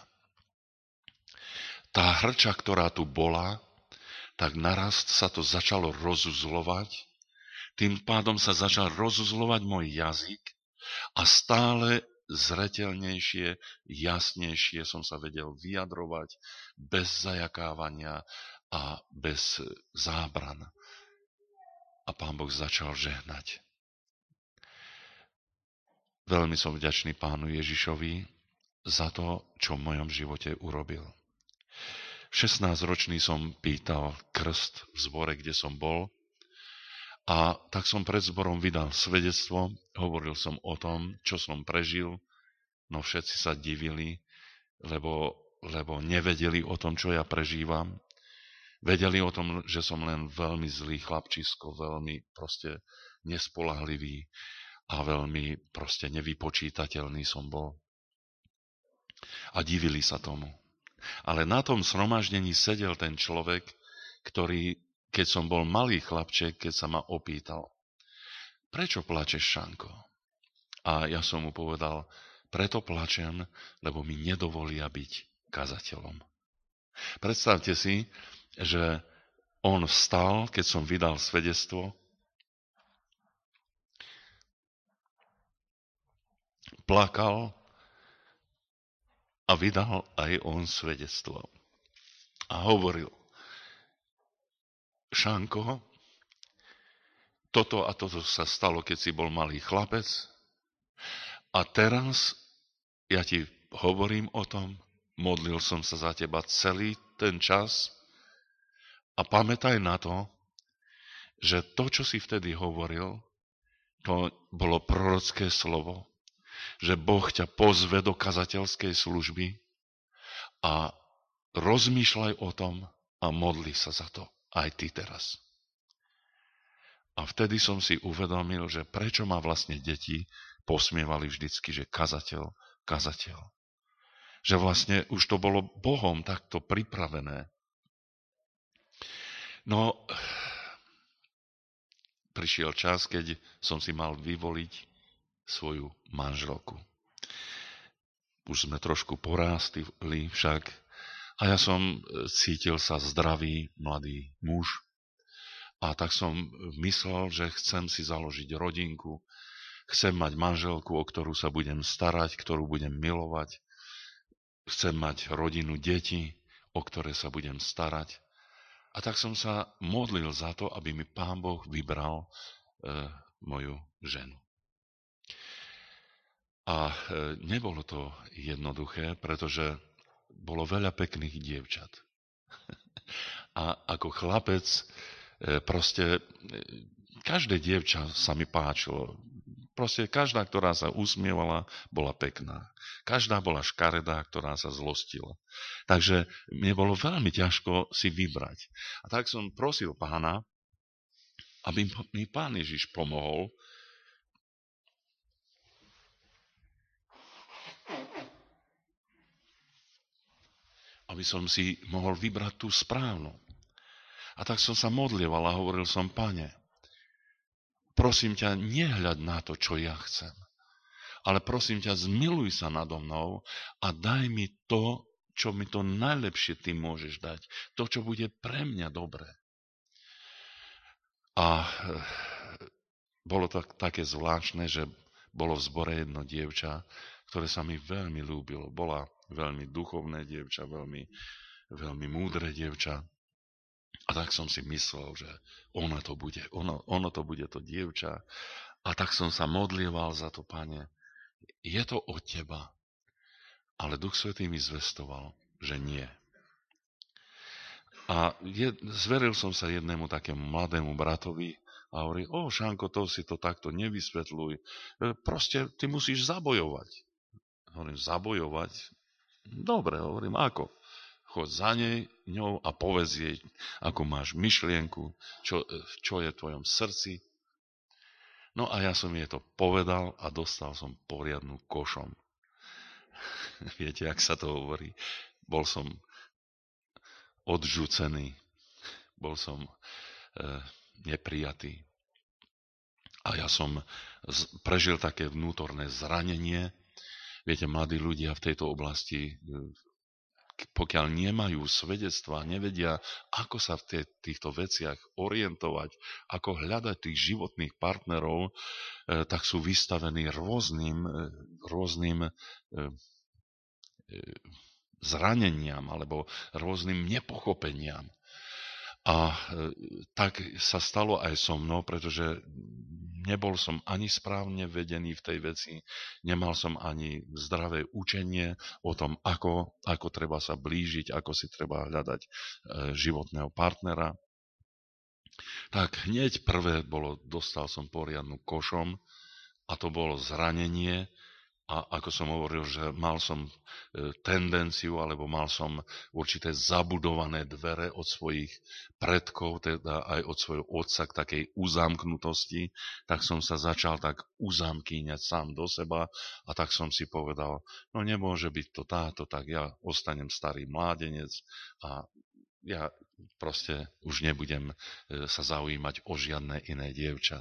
Tá hrča, ktorá tu bola, tak naraz sa to začalo rozuzlovať, tým pádom sa začal rozuzlovať môj jazyk, a stále zreteľnejšie, jasnejšie som sa vedel vyjadrovať bez zajakávania a bez zábran. A Pán Boh začal žehnať. Veľmi som vďačný Pánu Ježišovi za to, čo v mojom živote urobil. 16-ročný som pýtal krst v zbore, kde som bol, a tak som pred zborom vydal svedectvo, hovoril som o tom, čo som prežil, no všetci sa divili, lebo nevedeli o tom, čo ja prežívam. Vedeli o tom, že som len veľmi zlý chlapčisko, veľmi proste nespoľahlivý a veľmi proste nevypočítateľný som bol. A divili sa tomu. Ale na tom zhromaždení sedel ten človek, ktorý, keď som bol malý chlapček, keď sa ma opýtal, prečo plačeš, Šanko? A ja som mu povedal, preto plačem, lebo mi nedovolia byť kazateľom. Predstavte si, že on vstal, keď som vydal svedectvo, plakal a vydal aj on svedectvo. A hovoril, Šanko, toto a toto sa stalo, keď si bol malý chlapec, a teraz ja ti hovorím o tom, modlil som sa za teba celý ten čas a pamätaj na to, že to, čo si vtedy hovoril, to bolo prorocké slovo, že Boh ťa pozve do kazateľskej služby a rozmýšľaj o tom a modli sa za to. Aj ty teraz. A vtedy som si uvedomil, že prečo ma vlastne deti posmievali vždycky, že kazateľ. Že vlastne už to bolo Bohom takto pripravené. No, prišiel čas, keď som si mal vyvoliť svoju manželku. Už sme trošku porástli však, a ja som cítil sa zdravý mladý muž. A tak som myslel, že chcem si založiť rodinku. Chcem mať manželku, o ktorú sa budem starať, ktorú budem milovať. Chcem mať rodinu, deti, o ktoré sa budem starať. A tak som sa modlil za to, aby mi Pán Boh vybral moju ženu. A nebolo to jednoduché, pretože bolo veľa pekných dievčat. A ako chlapec proste každé dievča sa mi páčilo. Proste každá, ktorá sa usmievala, bola pekná. Každá bola škaredá, ktorá sa zlostila. Takže mne bolo veľmi ťažko si vybrať. A tak som prosil Pána, aby mi Pán Ježiš pomohol, aby som si mohol vybrať tú správnu. A tak som sa modlieval a hovoril som: Pane, prosím ťa, nehľaď na to, čo ja chcem, ale prosím ťa, zmiluj sa nado mnou a daj mi to, čo mi to najlepšie ty môžeš dať. To, čo bude pre mňa dobré. A bolo to také zvláštne, že bolo v zbore jedno dievča, ktoré sa mi veľmi ľúbilo. Bola veľmi duchovné dievča, veľmi múdre dievča. A tak som si myslel, že ono to bude to dievča. A tak som sa modlieval za to: Pane, je to od teba. Ale Duch Svätý mi zvestoval, že nie. A zveril som sa jednému takému mladému bratovi a hovorí: Šanko, to si to takto nevysvetľuj. Proste ty musíš zabojovať. Hovorím: zabojovať? Dobre, hovorím, ako? Choď za ňou a povedz jej, ako máš myšlienku, čo je v tvojom srdci. No a ja som jej to povedal a dostal som poriadnu košom. Viete, jak sa to hovorí? Bol som odžucený, bol som neprijatý. A ja som prežil také vnútorné zranenie. Viete, mladí ľudia v tejto oblasti, pokiaľ nemajú svedectvá, nevedia, ako sa v týchto veciach orientovať, ako hľadať tých životných partnerov, tak sú vystavení rôznym zraneniam alebo rôznym nepochopeniam. A tak sa stalo aj so mnou, pretože nebol som ani správne vedený v tej veci, nemal som ani zdravé učenie o tom, ako treba sa blížiť, ako si treba hľadať životného partnera. Tak hneď prvé dostal som poriadnu košom a to bolo zranenie. A ako som hovoril, že mal som tendenciu, alebo mal som určité zabudované dvere od svojich predkov, teda aj od svojho otca k takej uzamknutosti, tak som sa začal tak uzamkýňať sám do seba a tak som si povedal: no nemôže byť to táto, tak ja ostanem starý mládenec a ja proste už nebudem sa zaujímať o žiadne iné dievča.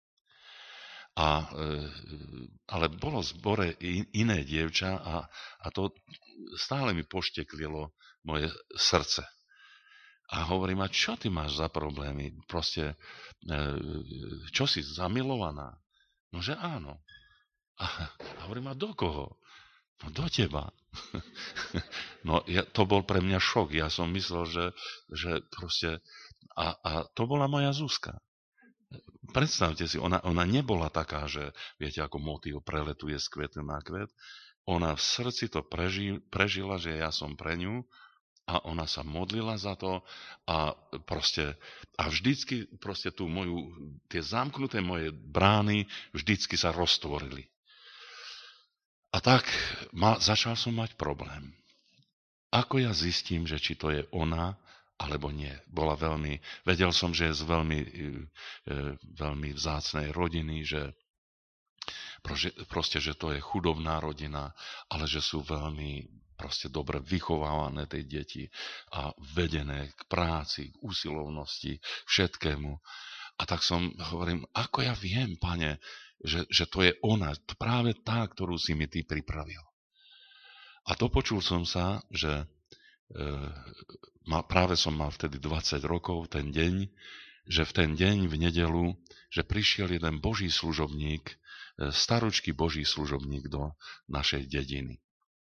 Ale bolo v zbore iné dievča a to stále mi pošteklilo moje srdce. A hovorím: a čo ty máš za problémy? Proste, čo si, zamilovaná? No, že áno. A hovorím: a do koho? No, do teba. No, to bol pre mňa šok. Ja som myslel, že proste... A to bola moja Zuzka. Predstavte si, ona nebola taká, že viete, ako motýl preletuje z kvetu na kvet. Ona v srdci to prežila, že ja som pre ňu a ona sa modlila za to a vždycky proste tie zamknuté moje brány vždycky sa roztvorili. A tak začal som mať problém. Ako ja zistím, že či to je ona, alebo nie. Vedel som, že je z veľmi vzácnej rodiny, že proste, že to je chudobná rodina, ale že sú veľmi proste dobre vychovávané tej deti a vedené k práci, k usilovnosti, všetkému. A tak hovorím: ako ja viem, Pane, že to je ona, práve tá, ktorú si mi ty pripravil. A dopočul som sa, že práve som mal vtedy 20 rokov, ten deň, že v ten deň v nedeľu, že prišiel jeden Boží služobník staručký Boží služobník do našej dediny.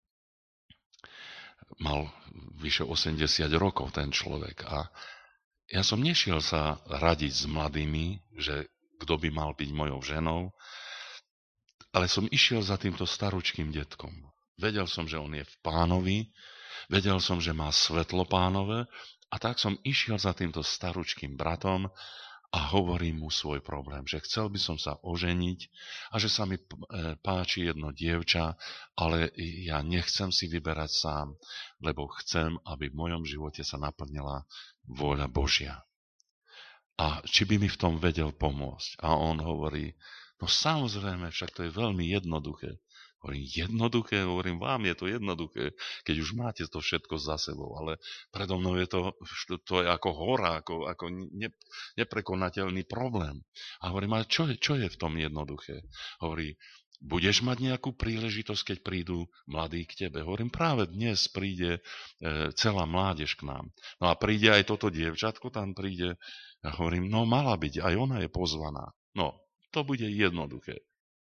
Mal vyše 80 rokov ten človek a ja som nešiel sa radiť s mladými, že kto by mal byť mojou ženou, ale som išiel za týmto staručkým detkom. Vedel som, že on je v Pánovi, vedel som, že má svetlo Pánové a tak som išiel za týmto staručkým bratom a hovorím mu svoj problém, že chcel by som sa oženiť a že sa mi páči jedno dievča, ale ja nechcem si vyberať sám, lebo chcem, aby v mojom živote sa naplnila vôľa Božia. A či by mi v tom vedel pomôcť? A on hovorí, no samozrejme, však to je veľmi jednoduché. Hovorím, jednoduché? Hovorím, vám je to jednoduché, keď už máte to všetko za sebou, ale predo mnou je to je ako hora, ako neprekonateľný problém. A hovorím, ale čo je v tom jednoduché? Hovorí, budeš mať nejakú príležitosť, keď prídu mladí k tebe? Hovorím, práve dnes príde celá mládež k nám. No a príde aj toto dievčatko, tam príde. A hovorím, no mala byť, aj ona je pozvaná. No, to bude jednoduché.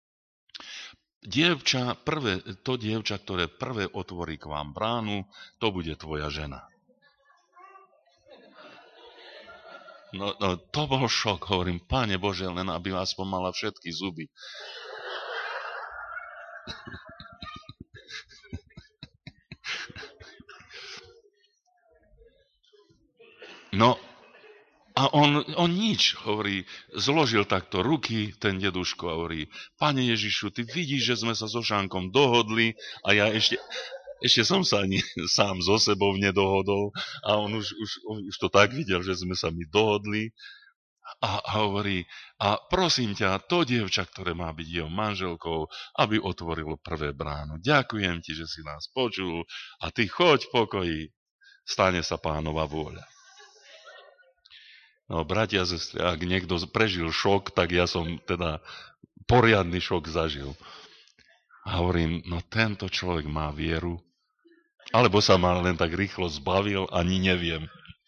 To dievča, ktoré prvé otvorí k vám bránu, to bude tvoja žena. No, to bol šok, hovorím, Páne Bože, len aby aspoň mala všetky zuby. No, a on nič, hovorí, zložil takto ruky, ten deduško, a hovorí, Pane Ježišu, ty vidíš, že sme sa so Šánkom dohodli a ja ešte som sa ani sám so sebou nedohodol a on už to tak videl, že sme sa my dohodli a hovorí, a prosím ťa, to dievča, ktoré má byť jeho manželkou, aby otvorilo prvé bránu. Ďakujem ti, že si nás počul a ty choď v pokoji, stane sa Pánova vôľa. No, bratia a sestry, ak niekto prežil šok, tak ja som teda poriadny šok zažil. A hovorím, no tento človek má vieru, alebo sa ma len tak rýchlo zbavil, ani neviem.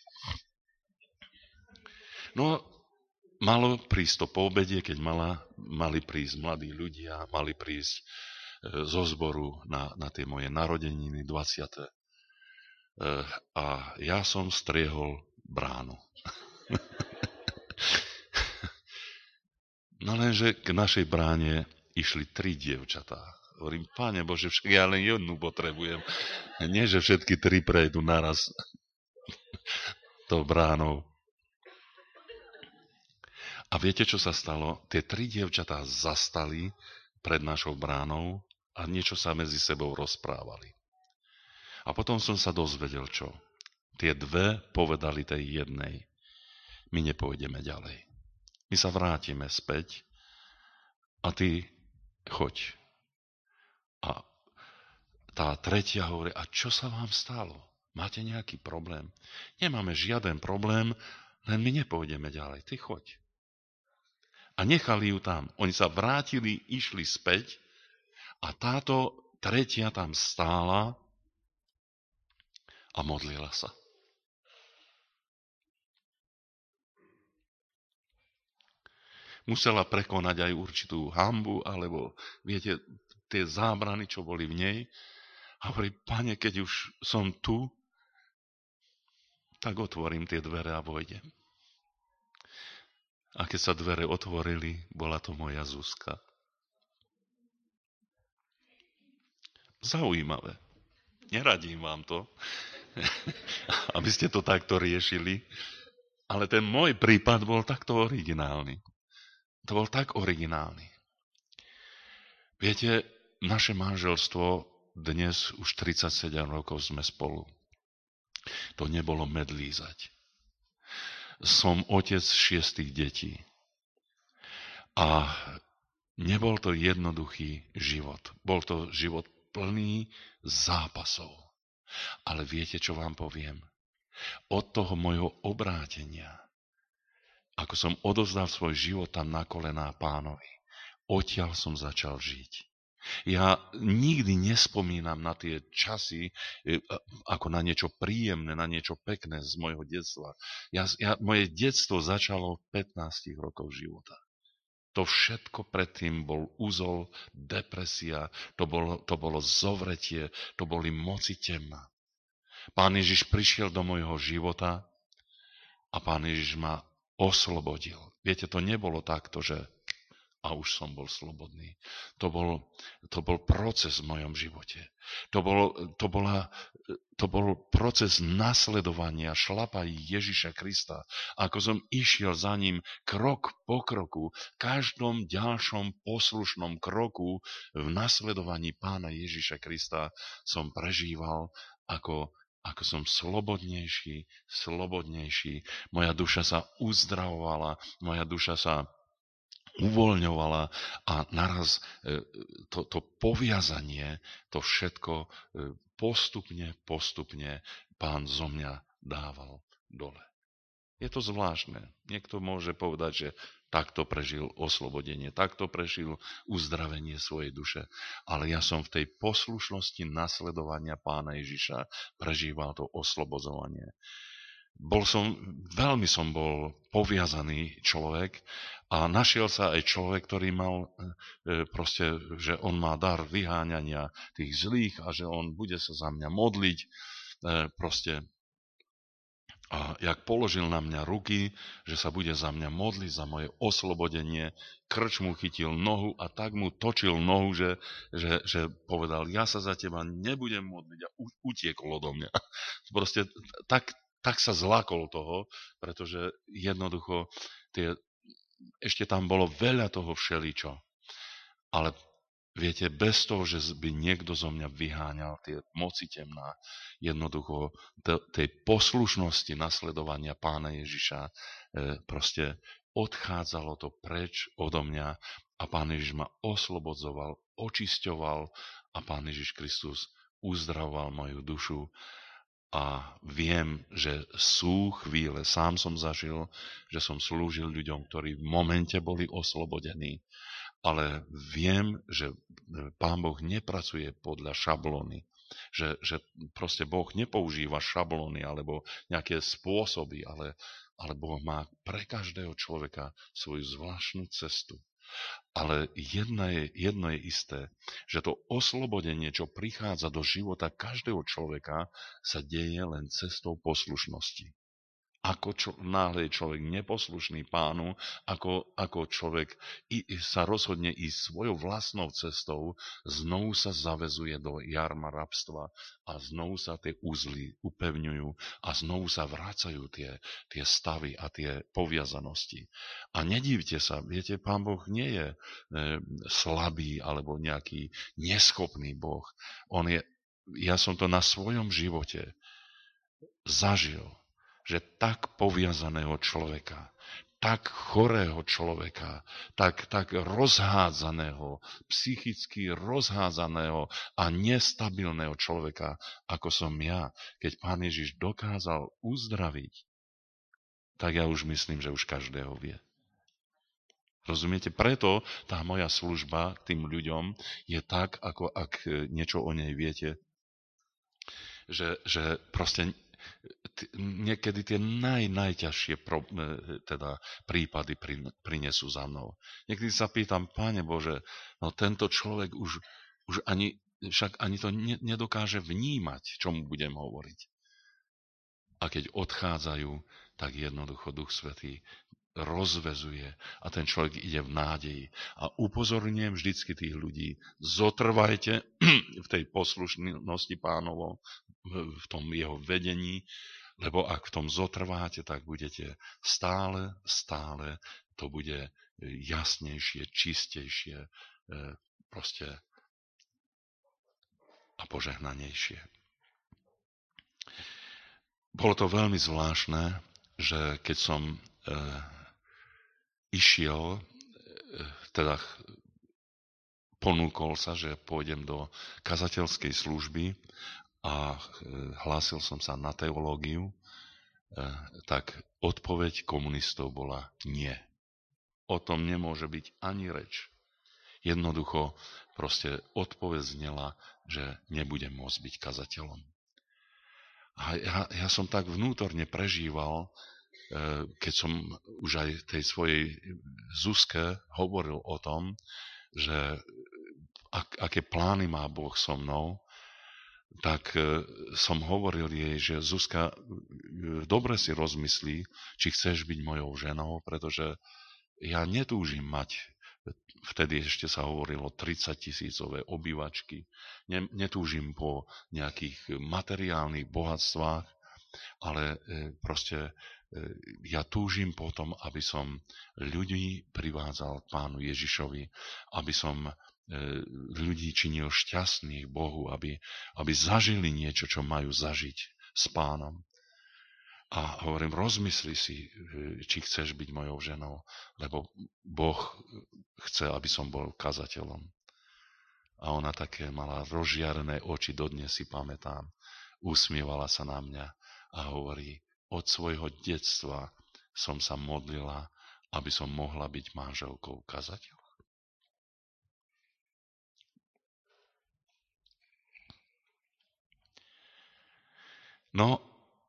No, malo prísť to po obede, keď mali prísť mladí ľudia, mali prísť zo zboru na tie moje narodeniny 20. A ja som striehol bránu. No lenže k našej bráne išli 3 dievčatá. Hovorím, Páne Bože, však ja len jednu potrebujem. Nie, že všetky 3 prejdú naraz tou bránou. A viete, čo sa stalo? Tie 3 dievčatá zastali pred našou bránou a niečo sa medzi sebou rozprávali. A potom som sa dozvedel, čo? Tie 2 povedali tej jednej, my nepôjdeme ďalej. My sa vrátime späť a ty choď. A tá tretia hovorí, a čo sa vám stalo? Máte nejaký problém? Nemáme žiaden problém, len my nepôjdeme ďalej. Ty choď. A nechali ju tam. Oni sa vrátili, išli späť a táto tretia tam stála a modlila sa. Musela prekonať aj určitú hanbu, alebo viete, tie zábrany, čo boli v nej. A hovorí, Pane, keď už som tu, tak otvorím tie dvere a vojdem. A keď sa dvere otvorili, bola to moja Zuzka. Zaujímavé. Neradím vám to, aby ste to takto riešili, ale ten môj prípad bol takto originálny. To bol tak originálny. Viete, naše manželstvo, dnes už 37 rokov sme spolu. To nebolo medlízať. Som otec 6 detí. A nebol to jednoduchý život. Bol to život plný zápasov. Ale viete, čo vám poviem? Od toho mojho obrátenia, ako som odozdal svoj život tam na kolená Pánovi, odtiaľ som začal žiť. Ja nikdy nespomínam na tie časy ako na niečo príjemné, na niečo pekné z mojho detstva. Moje detstvo začalo v 15 rokoch života. To všetko predtým bol úzol, depresia, to bolo zovretie, to boli moci temna. Pán Ježiš prišiel do môjho života a Pán Ježiš ma oslobodil. Viete, to nebolo takto, že a už som bol slobodný. To bol proces v mojom živote. To bol proces nasledovania, šlapa Ježiša Krista. Ako som išiel za ním krok po kroku, v každom ďalšom poslušnom kroku v nasledovaní Pána Ježiša Krista som prežíval, ako som slobodnejší. Moja duša sa uzdravovala, moja duša sa uvoľňovala a naraz to poviazanie, to všetko postupne Pán zo mňa dával dole. Je to zvláštne. Niekto môže povedať, že takto prežil oslobodenie, takto prežil uzdravenie svojej duše. Ale ja som v tej poslušnosti nasledovania Pána Ježiša prežíval to oslobodzovanie. Veľmi som bol poviazaný človek a našiel sa aj človek, ktorý mal proste, že on má dar vyháňania tých zlých a že on bude sa za mňa modliť. Proste a jak položil na mňa ruky, že sa bude za mňa modliť, za moje oslobodenie, krč mu chytil nohu a tak mu točil nohu, že povedal, ja sa za teba nebudem modliť a utiekol odo mňa. Proste tak sa zlákol toho, pretože jednoducho ešte tam bolo veľa toho všeličo. Ale viete, bez toho, že by niekto zo mňa vyháňal tie moci temná, jednoducho tej poslušnosti nasledovania Pána Ježiša, proste odchádzalo to preč odo mňa a Pán Ježiš ma oslobodzoval, očisťoval a Pán Ježiš Kristus uzdravoval moju dušu. A viem, že sú chvíle, sám som zažil, že som slúžil ľuďom, ktorí v momente boli oslobodení, ale viem, že Pán Boh nepracuje podľa šablóny, že proste Boh nepoužíva šablóny alebo nejaké spôsoby, ale Boh má pre každého človeka svoju zvláštnu cestu. Ale jedno je isté, že to oslobodenie, čo prichádza do života každého človeka, sa deje len cestou poslušnosti. Ako náhle je človek neposlušný Pánu, ako človek sa rozhodne ísť svojou vlastnou cestou, znovu sa zavezuje do jarma rabstva a znovu sa tie uzly upevňujú a znovu sa vracajú tie stavy a tie poviazanosti. A nedívte sa, viete, Pán Boh nie je slabý alebo nejaký neschopný Boh. Ja som to na svojom živote zažil, že tak poviazaného človeka, tak chorého človeka, tak rozhádzaného, psychicky rozhádzaného a nestabilného človeka, ako som ja, keď Pán Ježiš dokázal uzdraviť, tak ja už myslím, že už každého vie. Rozumiete? Preto tá moja služba tým ľuďom je tak, ako ak niečo o nej viete, že proste niekedy tie najťažšie prípady prinesú za mnou. Niekedy sa pýtam, Páne Bože, no tento človek však ani to nedokáže vnímať, čo mu budem hovoriť. A keď odchádzajú, tak jednoducho Duch Svätý rozvezuje a ten človek ide v nádeji. A upozorňujem vždycky tých ľudí, zotrvajte v tej poslušnosti Pánovo, v tom jeho vedení, lebo ak v tom zotrváte, tak budete stále to bude jasnejšie, čistejšie proste a požehnanejšie. Bolo to veľmi zvláštne, že keď som išiel, teda ponúkol sa, že pôjdem do kazateľskej služby a hlásil som sa na teológiu, tak odpoveď komunistov bola nie. O tom nemôže byť ani reč. Jednoducho proste odpoveď znela, že nebudem môcť byť kazateľom. A ja som tak vnútorne prežíval, keď som už aj tej svojej Zuzke hovoril o tom, že aké plány má Boh so mnou, tak som hovoril jej, že Zuzka, dobre si rozmyslí, či chceš byť mojou ženou, pretože ja netúžim mať, vtedy ešte sa hovorilo 30 000 obývačky, netúžim po nejakých materiálnych bohatstvách, ale proste ja túžim potom, aby som ľudí privádzal k Pánu Ježišovi, aby som ľudí činil šťastných Bohu, aby zažili niečo, čo majú zažiť s Pánom. A hovorím, rozmysli si, či chceš byť mojou ženou, lebo Boh chce, aby som bol kazateľom. A ona také mala rozžiarené oči, dodnes si pamätám. Usmievala sa na mňa a hovorí, od svojho detstva som sa modlila, aby som mohla byť manželkou kazateľa. No,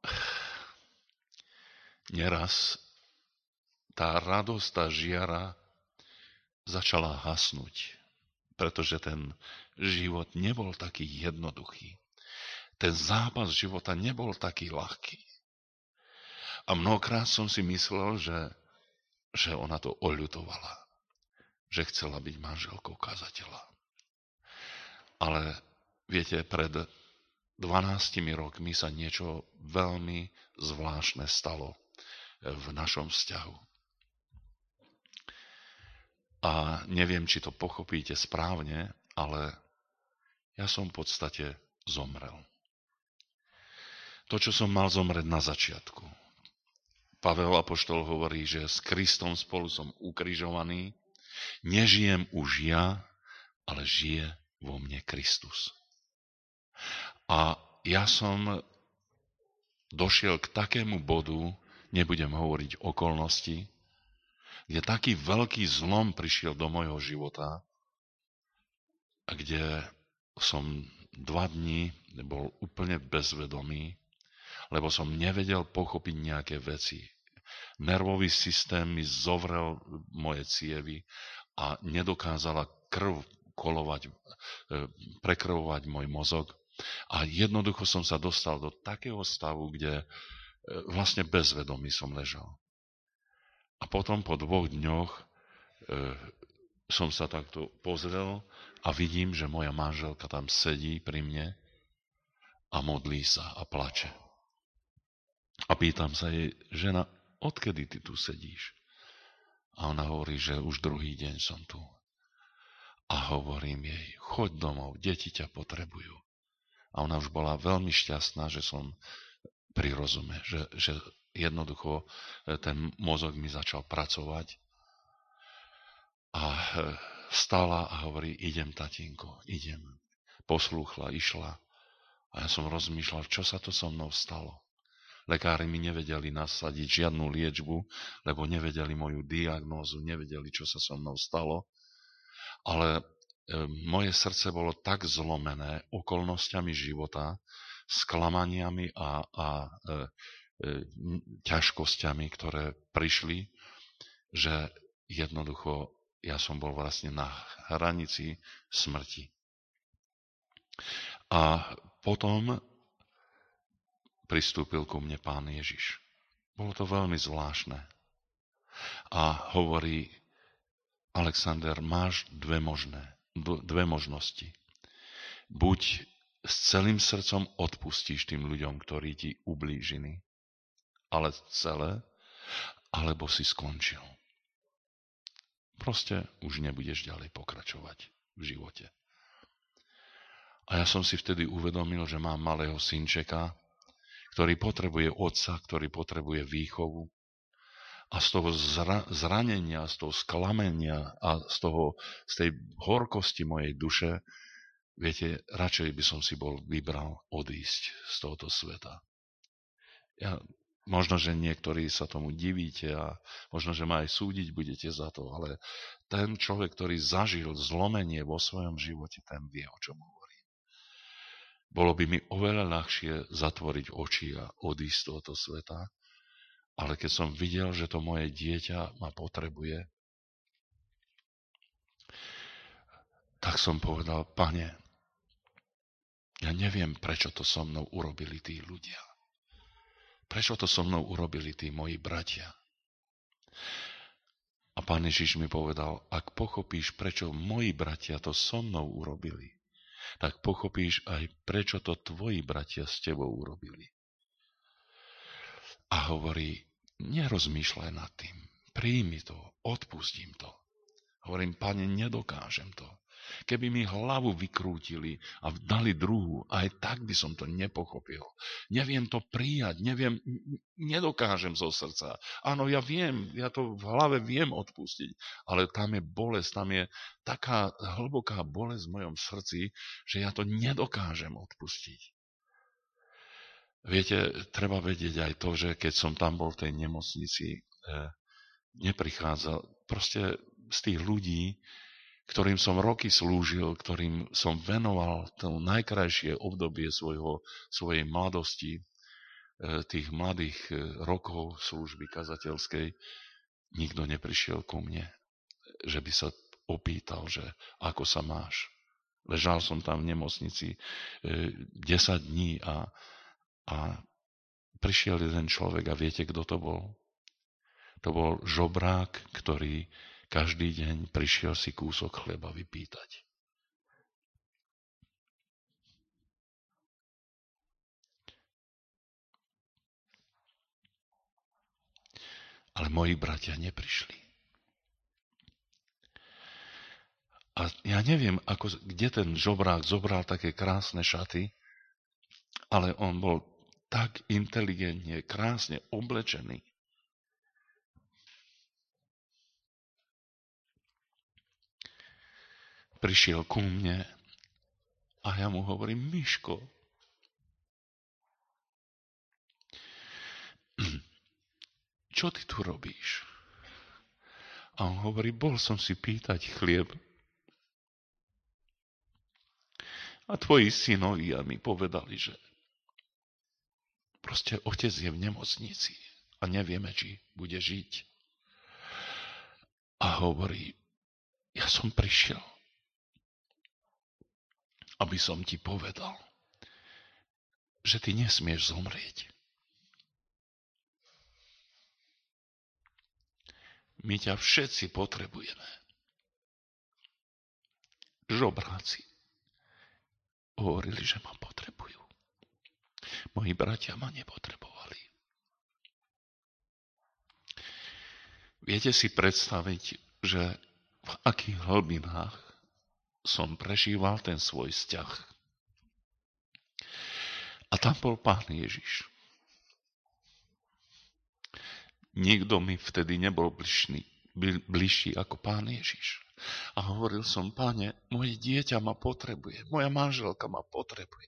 neraz tá radosť, tá žiara začala hasnúť, pretože ten život nebol taký jednoduchý. Ten zápas života nebol taký ľahký. A mnohokrát som si myslel, že ona to oľutovala, že chcela byť manželkou kazateľa. Ale viete, pred 12 rokmi sa niečo veľmi zvláštne stalo v našom vzťahu. A neviem, či to pochopíte správne, ale ja som v podstate zomrel. To, čo som mal zomrieť na začiatku. Pavel apoštol hovorí, že s Kristom spolu som ukrižovaný, nežijem už ja, ale žije vo mne Kristus. A ja som došiel k takému bodu, nebudem hovoriť okolnosti, kde taký veľký zlom prišiel do môjho života a kde som 2 dní bol úplne bezvedomý, lebo som nevedel pochopiť nejaké veci. Nervový systém mi zovrel moje cievy a nedokázala krv kolovať, prekrvovať môj mozog. A jednoducho som sa dostal do takého stavu, kde vlastne bezvedomý som ležal. A potom po 2 dňoch som sa takto pozrel a vidím, že moja manželka tam sedí pri mne a modlí sa a plače. A pýtam sa jej, žena, odkedy ty tu sedíš? A ona hovorí, že už druhý deň som tu. A hovorím jej, choď domov, deti ťa potrebujú. A ona už bola veľmi šťastná, že som pri rozume, že jednoducho ten mozog mi začal pracovať. A vstala a hovorí, idem, tatínko, idem. Poslúchla, išla. A ja som rozmýšľal, čo sa to so mnou stalo. Lekári mi nevedeli nasadiť žiadnu liečbu, lebo nevedeli moju diagnózu, nevedeli, čo sa so mnou stalo. Ale moje srdce bolo tak zlomené okolnostiami života, sklamaniami a ťažkosťami, ktoré prišli, že jednoducho ja som bol vlastne na hranici smrti. A potom pristúpil ku mne Pán Ježiš. Bolo to veľmi zvláštne. A hovorí, Alexander, máš dve možnosti. Buď s celým srdcom odpustíš tým ľuďom, ktorí ti ublížili, ale celé, alebo si skončil. Proste už nebudeš ďalej pokračovať v živote. A ja som si vtedy uvedomil, že mám malého synčeka, ktorý potrebuje otca, ktorý potrebuje výchovu. A z toho zranenia, z toho sklamenia a z tej horkosti mojej duše, viete, radšej by som si vybral odísť z tohoto sveta. Možno, že niektorí sa tomu divíte a možno, že ma aj súdiť budete za to, ale ten človek, ktorý zažil zlomenie vo svojom živote, ten vie, o čom hovorím. Bolo by mi oveľa ľahšie zatvoriť oči a odísť z tohoto sveta, Ale keď som videl, že to moje dieťa ma potrebuje, tak som povedal, Pane, ja neviem, prečo to so mnou urobili tí ľudia. Prečo to so mnou urobili tí moji bratia? A Pán Ježiš mi povedal, ak pochopíš, prečo moji bratia to so mnou urobili, tak pochopíš aj, prečo to tvoji bratia s tebou urobili. A hovorí, nerozmýšľaj nad tým, príjmi to, odpustím to. Hovorím, Pane, nedokážem to. Keby mi hlavu vykrútili a dali druhú, aj tak by som to nepochopil. Neviem to prijať, nedokážem zo srdca. Áno, ja viem, ja to v hlave viem odpustiť, ale tam je bolesť, tam je taká hlboká bolesť v mojom srdci, že ja to nedokážem odpustiť. Viete, treba vedieť aj to, že keď som tam bol v tej nemocnici, neprichádzal proste z tých ľudí, ktorým som roky slúžil, ktorým som venoval to najkrajšie obdobie svojej mladosti, tých mladých rokov služby kazateľskej, nikto neprišiel ku mne, že by sa opýtal, že ako sa máš. Ležal som tam v nemocnici 10 dní a prišiel jeden človek a viete, kto to bol? To bol žobrák, ktorý každý deň prišiel si kúsok chleba vypýtať. Ale moji bratia neprišli. A ja neviem, kde ten žobrák zobral také krásne šaty, ale on bol tak inteligentne, krásne oblečený. Prišiel ku mne a ja mu hovorím, Miško, čo ty tu robíš? A on hovorí, bol som si pýtať chlieb. A tvoji synovia mi povedali, že proste otec je v nemocnici a nevieme, či bude žiť. A hovorí, ja som prišiel, aby som ti povedal, že ty nesmieš zomrieť. My ťa všetci potrebujeme. Žobráci hovorili, že ma potrebujú. Moji bratia ma nepotrebovali. Viete si predstaviť, že v akých hlbinách som prežíval ten svoj vzťah. A tam bol Pán Ježiš. Nikto mi vtedy nebol bližší ako Pán Ježiš. A hovoril som, Pane, moje dieťa ma potrebuje, moja manželka ma potrebuje.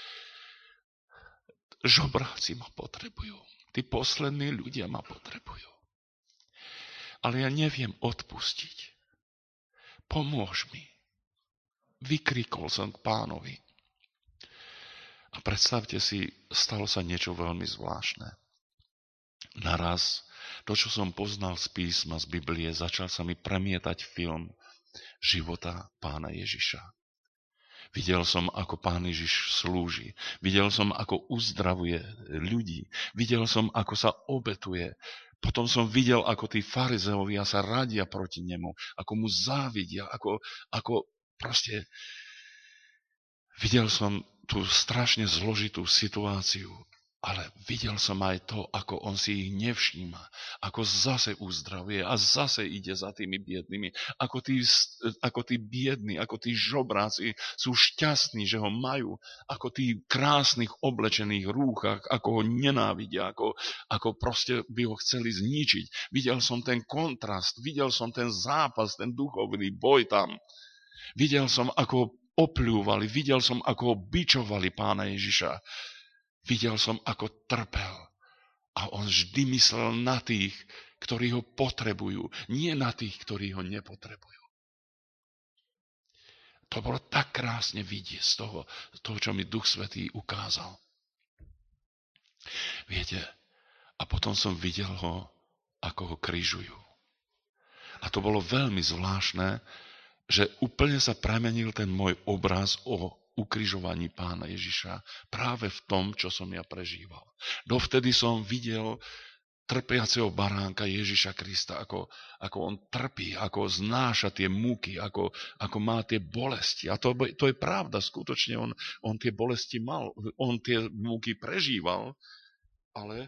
Žobráci ma potrebujú, tí poslední ľudia ma potrebujú. Ale ja neviem odpustiť. Pomôž mi. Vykrikol som k Pánovi. A predstavte si, stalo sa niečo veľmi zvláštne. Naraz, to, čo som poznal z písma, z Biblie, začal sa mi premietať film života Pána Ježiša. Videl som, ako Pán Ježiš slúži. Videl som, ako uzdravuje ľudí. Videl som, ako sa obetuje. Potom som videl, ako tí farizeovia sa radia proti nemu, ako mu závidia, ako proste... Videl som tú strašne zložitú situáciu, ale videl som aj to, ako on si ich nevšíma, ako zase uzdravuje a zase ide za tými biednými, ako tí biední, ako tí žobráci sú šťastní, že ho majú, ako tí krásnych oblečených rúchach, ako ho nenávidia, ako proste by ho chceli zničiť. Videl som ten kontrast, videl som ten zápas, ten duchovný boj tam. Videl som, ako ho opľúvali, videl som, ako ho bičovali Pána Ježiša. Videl som, ako trpel. A on vždy myslel na tých, ktorí ho potrebujú, nie na tých, ktorí ho nepotrebujú. To bolo tak krásne vidieť z toho, čo mi Duch Svätý ukázal. Viete, A potom som videl ho, ako ho križujú. A to bolo veľmi zvláštne, že úplne sa premenil ten môj obraz o ukrižovaní Pána Ježiša práve v tom, čo som ja prežíval. Dovtedy som videl trpiaceho baránka Ježiša Krista, ako on trpí, ako znáša tie múky, ako má tie bolesti. A to je pravda, skutočne on tie bolesti mal, on tie múky prežíval, ale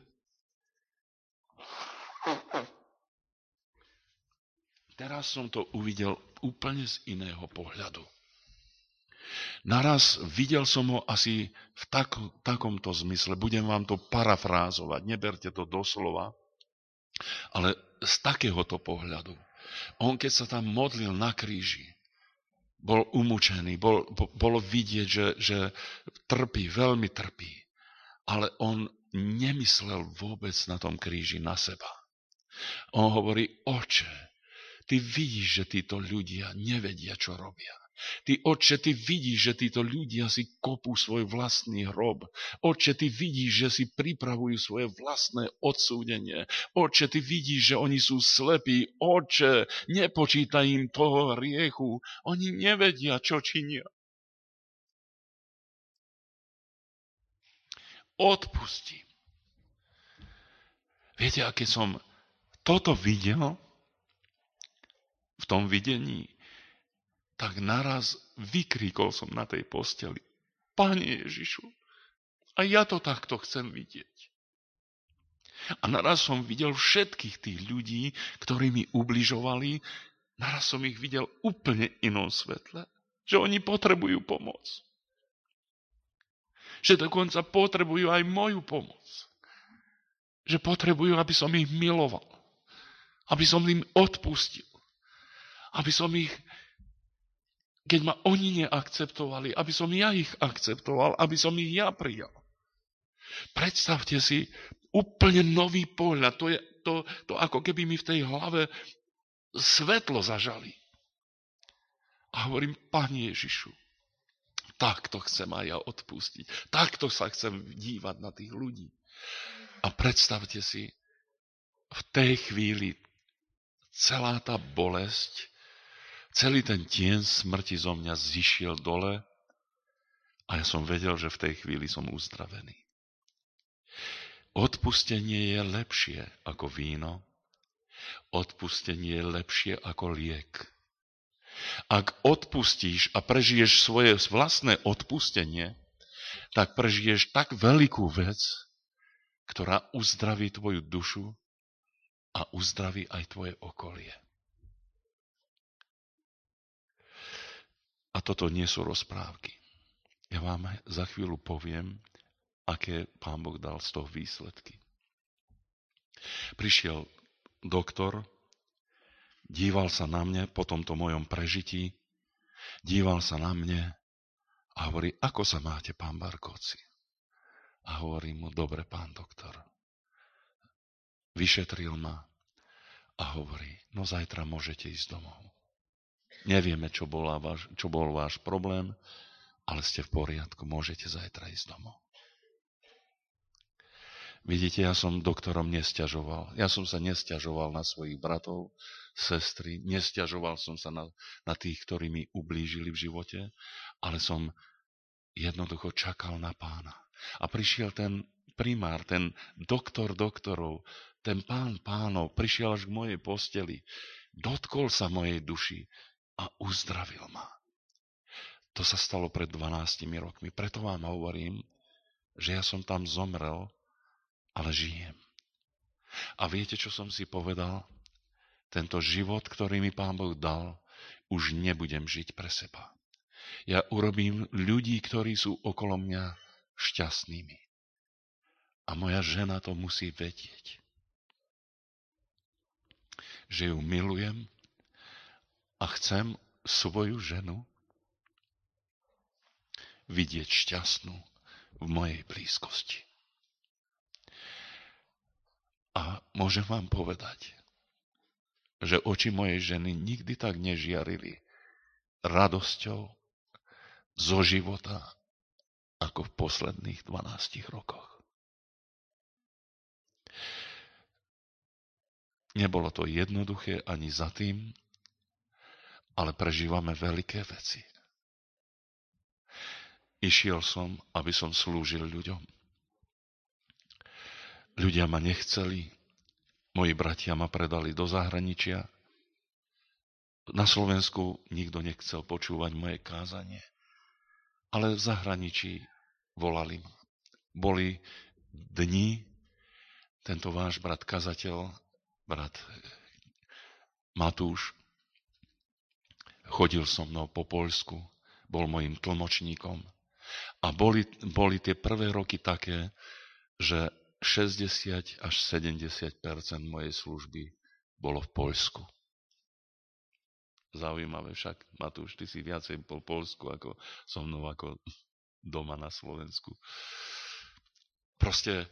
teraz som to uvidel úplne z iného pohľadu. Naraz videl som ho asi v takomto zmysle, budem vám to parafrázovať, neberte to doslova, ale z takéhoto pohľadu. On, keď sa tam modlil na kríži, bol umúčený, bolo vidieť, že trpí, veľmi trpí, ale on nemyslel vôbec na tom kríži na seba. On hovorí, Oče, ty vidíš, že títo ľudia nevedia, čo robia. Ty, Otče, ty vidíš, že títo ľudia si kopú svoj vlastný hrob. Otče, ty vidíš, že si pripravujú svoje vlastné odsúdenie. Otče, ty vidíš, že oni sú slepí. Otče, nepočítaj im toho hriechu. Oni nevedia, čo činia. Odpusti. Viete, aké som toto videl v tom videní, tak naraz vykríkol som na tej posteli. Pane Ježišu, a ja to takto chcem vidieť. A naraz som videl všetkých tých ľudí, ktorí mi ubližovali, naraz som ich videl úplne inom svetle. Že oni potrebujú pomoc. Že dokonca potrebujú aj moju pomoc. Že potrebujú, aby som ich miloval. Aby som im odpustil. Aby som ich, keď ma oni neakceptovali, aby som ja ich akceptoval, aby som ich ja prijal. Predstavte si úplne nový pohľad. To je to ako keby mi v tej hlave svetlo zažali. A hovorím, Pane Ježišu, takto chcem aj ja odpustiť. Takto sa chcem dívať na tých ľudí. A predstavte si, v tej chvíli celá tá bolesť, celý ten tieň smrti zo mňa zišiel dole a ja som vedel, že v tej chvíli som uzdravený. Odpustenie je lepšie ako víno. Odpustenie je lepšie ako liek. Ak odpustíš a prežiješ svoje vlastné odpustenie, tak prežiješ tak veľkú vec, ktorá uzdraví tvoju dušu a uzdraví aj tvoje okolie. A toto nie sú rozprávky. Ja vám za chvíľu poviem, aké Pán Boh dal z toho výsledky. Prišiel doktor, díval sa na mne po tomto mojom prežití, díval sa na mne a hovorí, ako sa máte, pán Barkovci? A hovorí mu, dobre, pán doktor. Vyšetril ma a hovorí, no zajtra môžete ísť domov. Nevieme, čo bol váš problém, ale ste v poriadku, môžete zajtra ísť domov. Vidíte, ja som doktorom nesťažoval. Ja som sa nesťažoval na svojich bratov, sestry, nesťažoval som sa na tých, ktorí mi ublížili v živote, ale som jednoducho čakal na Pána. A prišiel ten primár, ten doktor doktorov, ten pán pánov, prišiel až k mojej posteli, dotkol sa mojej duši a uzdravil ma. To sa stalo pred 12 rokmi. Preto vám hovorím, že ja som tam zomrel, ale žijem. A viete, čo som si povedal? Tento život, ktorý mi Pán Boh dal, už nebudem žiť pre seba. Ja urobím ľudí, ktorí sú okolo mňa, šťastnými. A moja žena to musí vedieť. Že ju milujem a chcem svoju ženu vidieť šťastnú v mojej blízkosti. A môžem vám povedať, že oči mojej ženy nikdy tak nežiarili radosťou zo života ako v posledných 12 rokoch. Nebolo to jednoduché ani za tým, ale prežívame veľké veci. Išiel som, aby som slúžil ľuďom. Ľudia ma nechceli, moji bratia ma predali do zahraničia. Na Slovensku nikto nechcel počúvať moje kázanie, ale v zahraničí volali ma. Boli dni, tento váš brat kazateľ, brat Matúš, chodil so mnou po Poľsku, bol mojím tlmočníkom. A boli tie prvé roky také, že 60 až 70% mojej služby bolo v Poľsku. Zaujímavé však, Matúš, ty si viacej po Poľsku ako so mnou, ako doma na Slovensku. Proste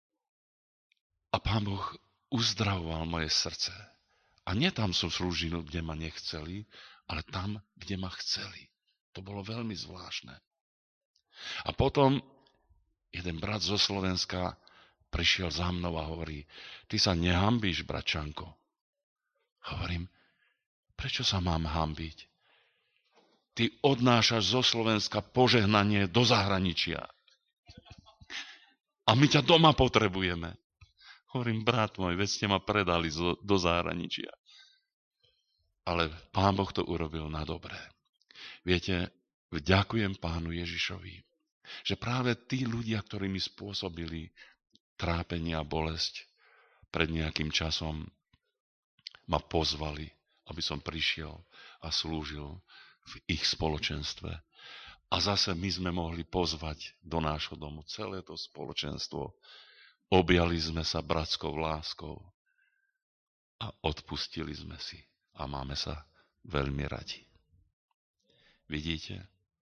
a Pán Boh uzdravoval moje srdce. A nie tam som slúžil, kde ma nechceli, ale tam, kde ma chceli. To bolo veľmi zvláštne. A potom jeden brat zo Slovenska prišiel za mnou a hovorí, ty sa nehambíš, bratčanko. Hovorím, prečo sa mám hambiť? Ty odnášaš zo Slovenska požehnanie do zahraničia. A my ťa doma potrebujeme. Hovorím, brat môj, veď ste ma predali do zahraničia. Ale Pán Boh to urobil na dobré. Viete, vďakujem Pánu Ježišovi, že práve tí ľudia, ktorí mi spôsobili trápenie a bolesť pred nejakým časom, ma pozvali, aby som prišiel a slúžil v ich spoločenstve. A zase my sme mohli pozvať do nášho domu celé to spoločenstvo. Objali sme sa bratskou láskou a odpustili sme si. A máme sa veľmi radi. Vidíte?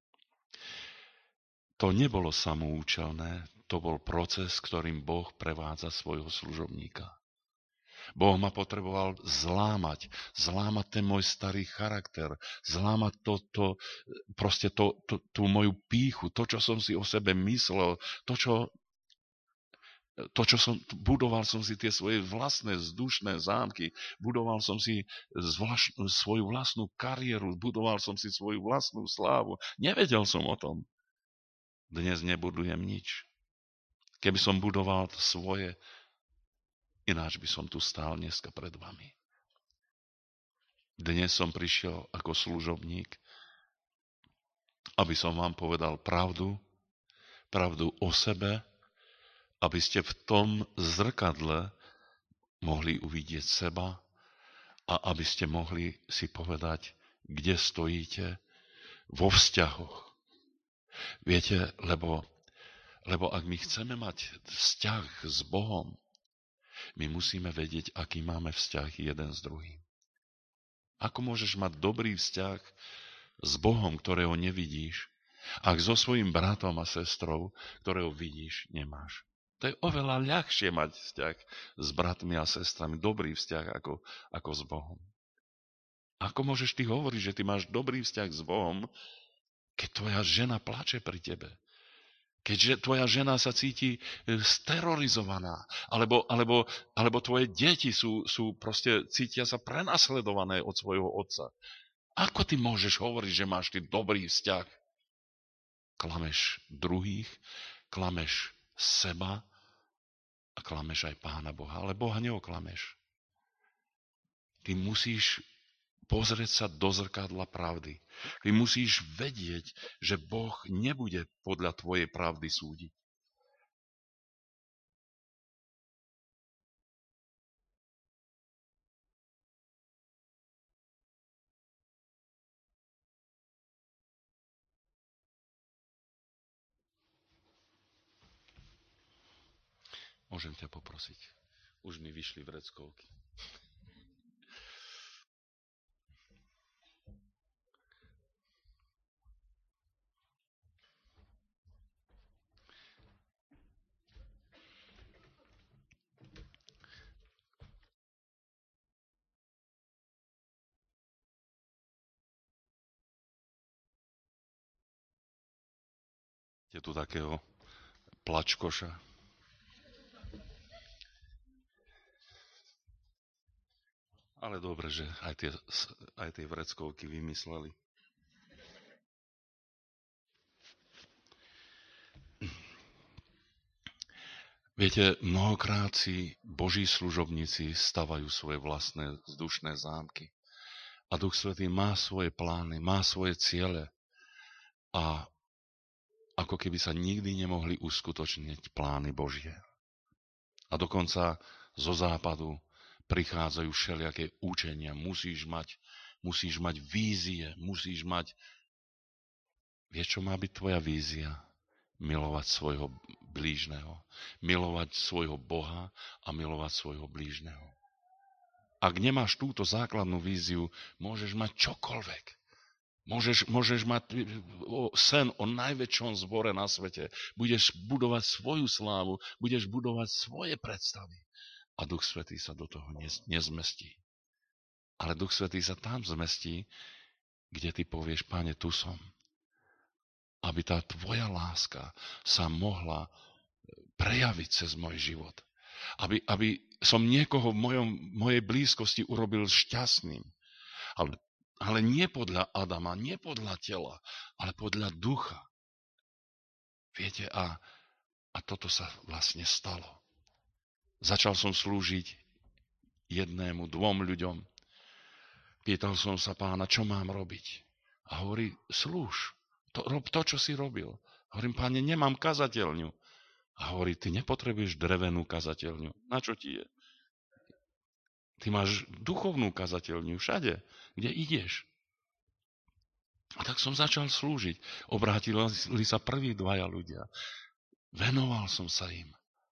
To nebolo samoučelné, to bol proces, ktorým Boh prevádza svojho služobníka. Boh ma potreboval zlámať ten môj starý charakter, zlámať tú moju pýchu, to, čo som si o sebe myslel, budoval som si tie svoje vlastné vzdušné zámky, budoval som si svoju vlastnú kariéru, budoval som si svoju vlastnú slávu. Nevedel som o tom. Dnes nebudujem nič. Keby som budoval svoje, ináč by som tu stál dneska pred vami. Dnes som prišiel ako služobník, aby som vám povedal pravdu o sebe, aby ste v tom zrkadle mohli uvidieť seba a aby ste mohli si povedať, kde stojíte vo vzťahoch. Viete, lebo ak my chceme mať vzťah s Bohom, my musíme vedieť, aký máme vzťah jeden s druhým. Ako môžeš mať dobrý vzťah s Bohom, ktorého nevidíš, ak so svojím bratom a sestrou, ktorého vidíš, nemáš? To je oveľa ľahšie mať vzťah s bratmi a sestrami, dobrý vzťah ako s Bohom. Ako môžeš ty hovoriť, že ty máš dobrý vzťah s Bohom, keď tvoja žena plače pri tebe? Keďže tvoja žena sa cíti sterorizovaná, alebo tvoje deti sú proste, cítia sa prenasledované od svojho otca. Ako ty môžeš hovoriť, že máš ty dobrý vzťah? Klameš druhých, klameš seba a klameš aj Pána Boha. Ale Boha neoklameš. Ty musíš pozrieť sa do zrkadla pravdy. Ty musíš vedieť, že Boh nebude podľa tvojej pravdy súdiť. Môžem ťa poprosiť. Už mi vyšli vreckovky. Je tu takého plačkoša. Ale dobre, že aj tie vreckovky vymysleli. Viete, mnohokrát si Boží služobníci stavajú svoje vlastné vzdušné zámky. A Duch Svätý má svoje plány, má svoje ciele. A ako keby sa nikdy nemohli uskutočniť plány Božie. A dokonca zo západu prichádzajú všelijaké učenia. Musíš mať vízie, musíš mať... Vieš, čo má byť tvoja vízia? Milovať svojho blížneho. Milovať svojho Boha a milovať svojho blížneho. Ak nemáš túto základnú víziu, môžeš mať čokoľvek. Môžeš mať sen o najväčšom zbore na svete. Budeš budovať svoju slávu, budeš budovať svoje predstavy. A Duch Svätý sa do toho nezmestí. Ale Duch Svätý sa tam zmestí, kde ty povieš, Pane, tu som. Aby tá tvoja láska sa mohla prejaviť cez môj život. Aby som niekoho v mojej blízkosti urobil šťastným. Ale nie podľa Adama, nie podľa tela, ale podľa ducha. Viete, a toto sa vlastne stalo. Začal som slúžiť jednému, dvom ľuďom. Pýtal som sa Pána, čo mám robiť. A hovorí, slúž. Rob to, čo si robil. Hovorím, Páne, nemám kazateľňu. A hovorí, ty nepotrebuješ drevenú kazateľňu. Na čo ti je? Ty máš duchovnú kazateľňu všade, kde ideš. A tak som začal slúžiť. Obrátili sa prví dvaja ľudia. Venoval som sa im.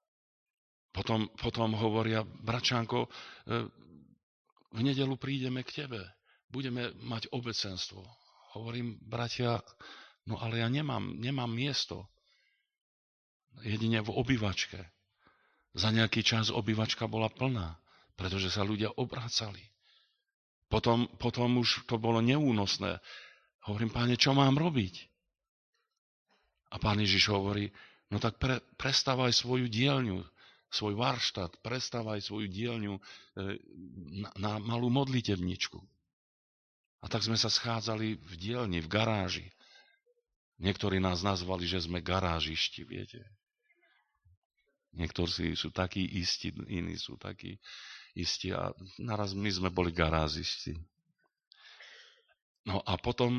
Potom hovoria, Bračánko, v nedeľu prídeme k tebe. Budeme mať obecenstvo. Hovorím, bratia, no ale ja nemám miesto. Jedine v obývačke. Za nejaký čas obývačka bola plná, pretože sa ľudia obrácali. Potom už to bolo neúnosné. Hovorím, Páne, čo mám robiť? A Pán Ježiš hovorí, no tak prestávaj svoju dielňu, svoj varštát, prestávaj svoju dielňu na malú modlitebničku. A tak sme sa schádzali v dielni, v garáži. Niektorí nás nazvali, že sme garážišti, viete. Niektorí sú takí istí, iní sú takí istí a naraz my sme boli garážišti. No a potom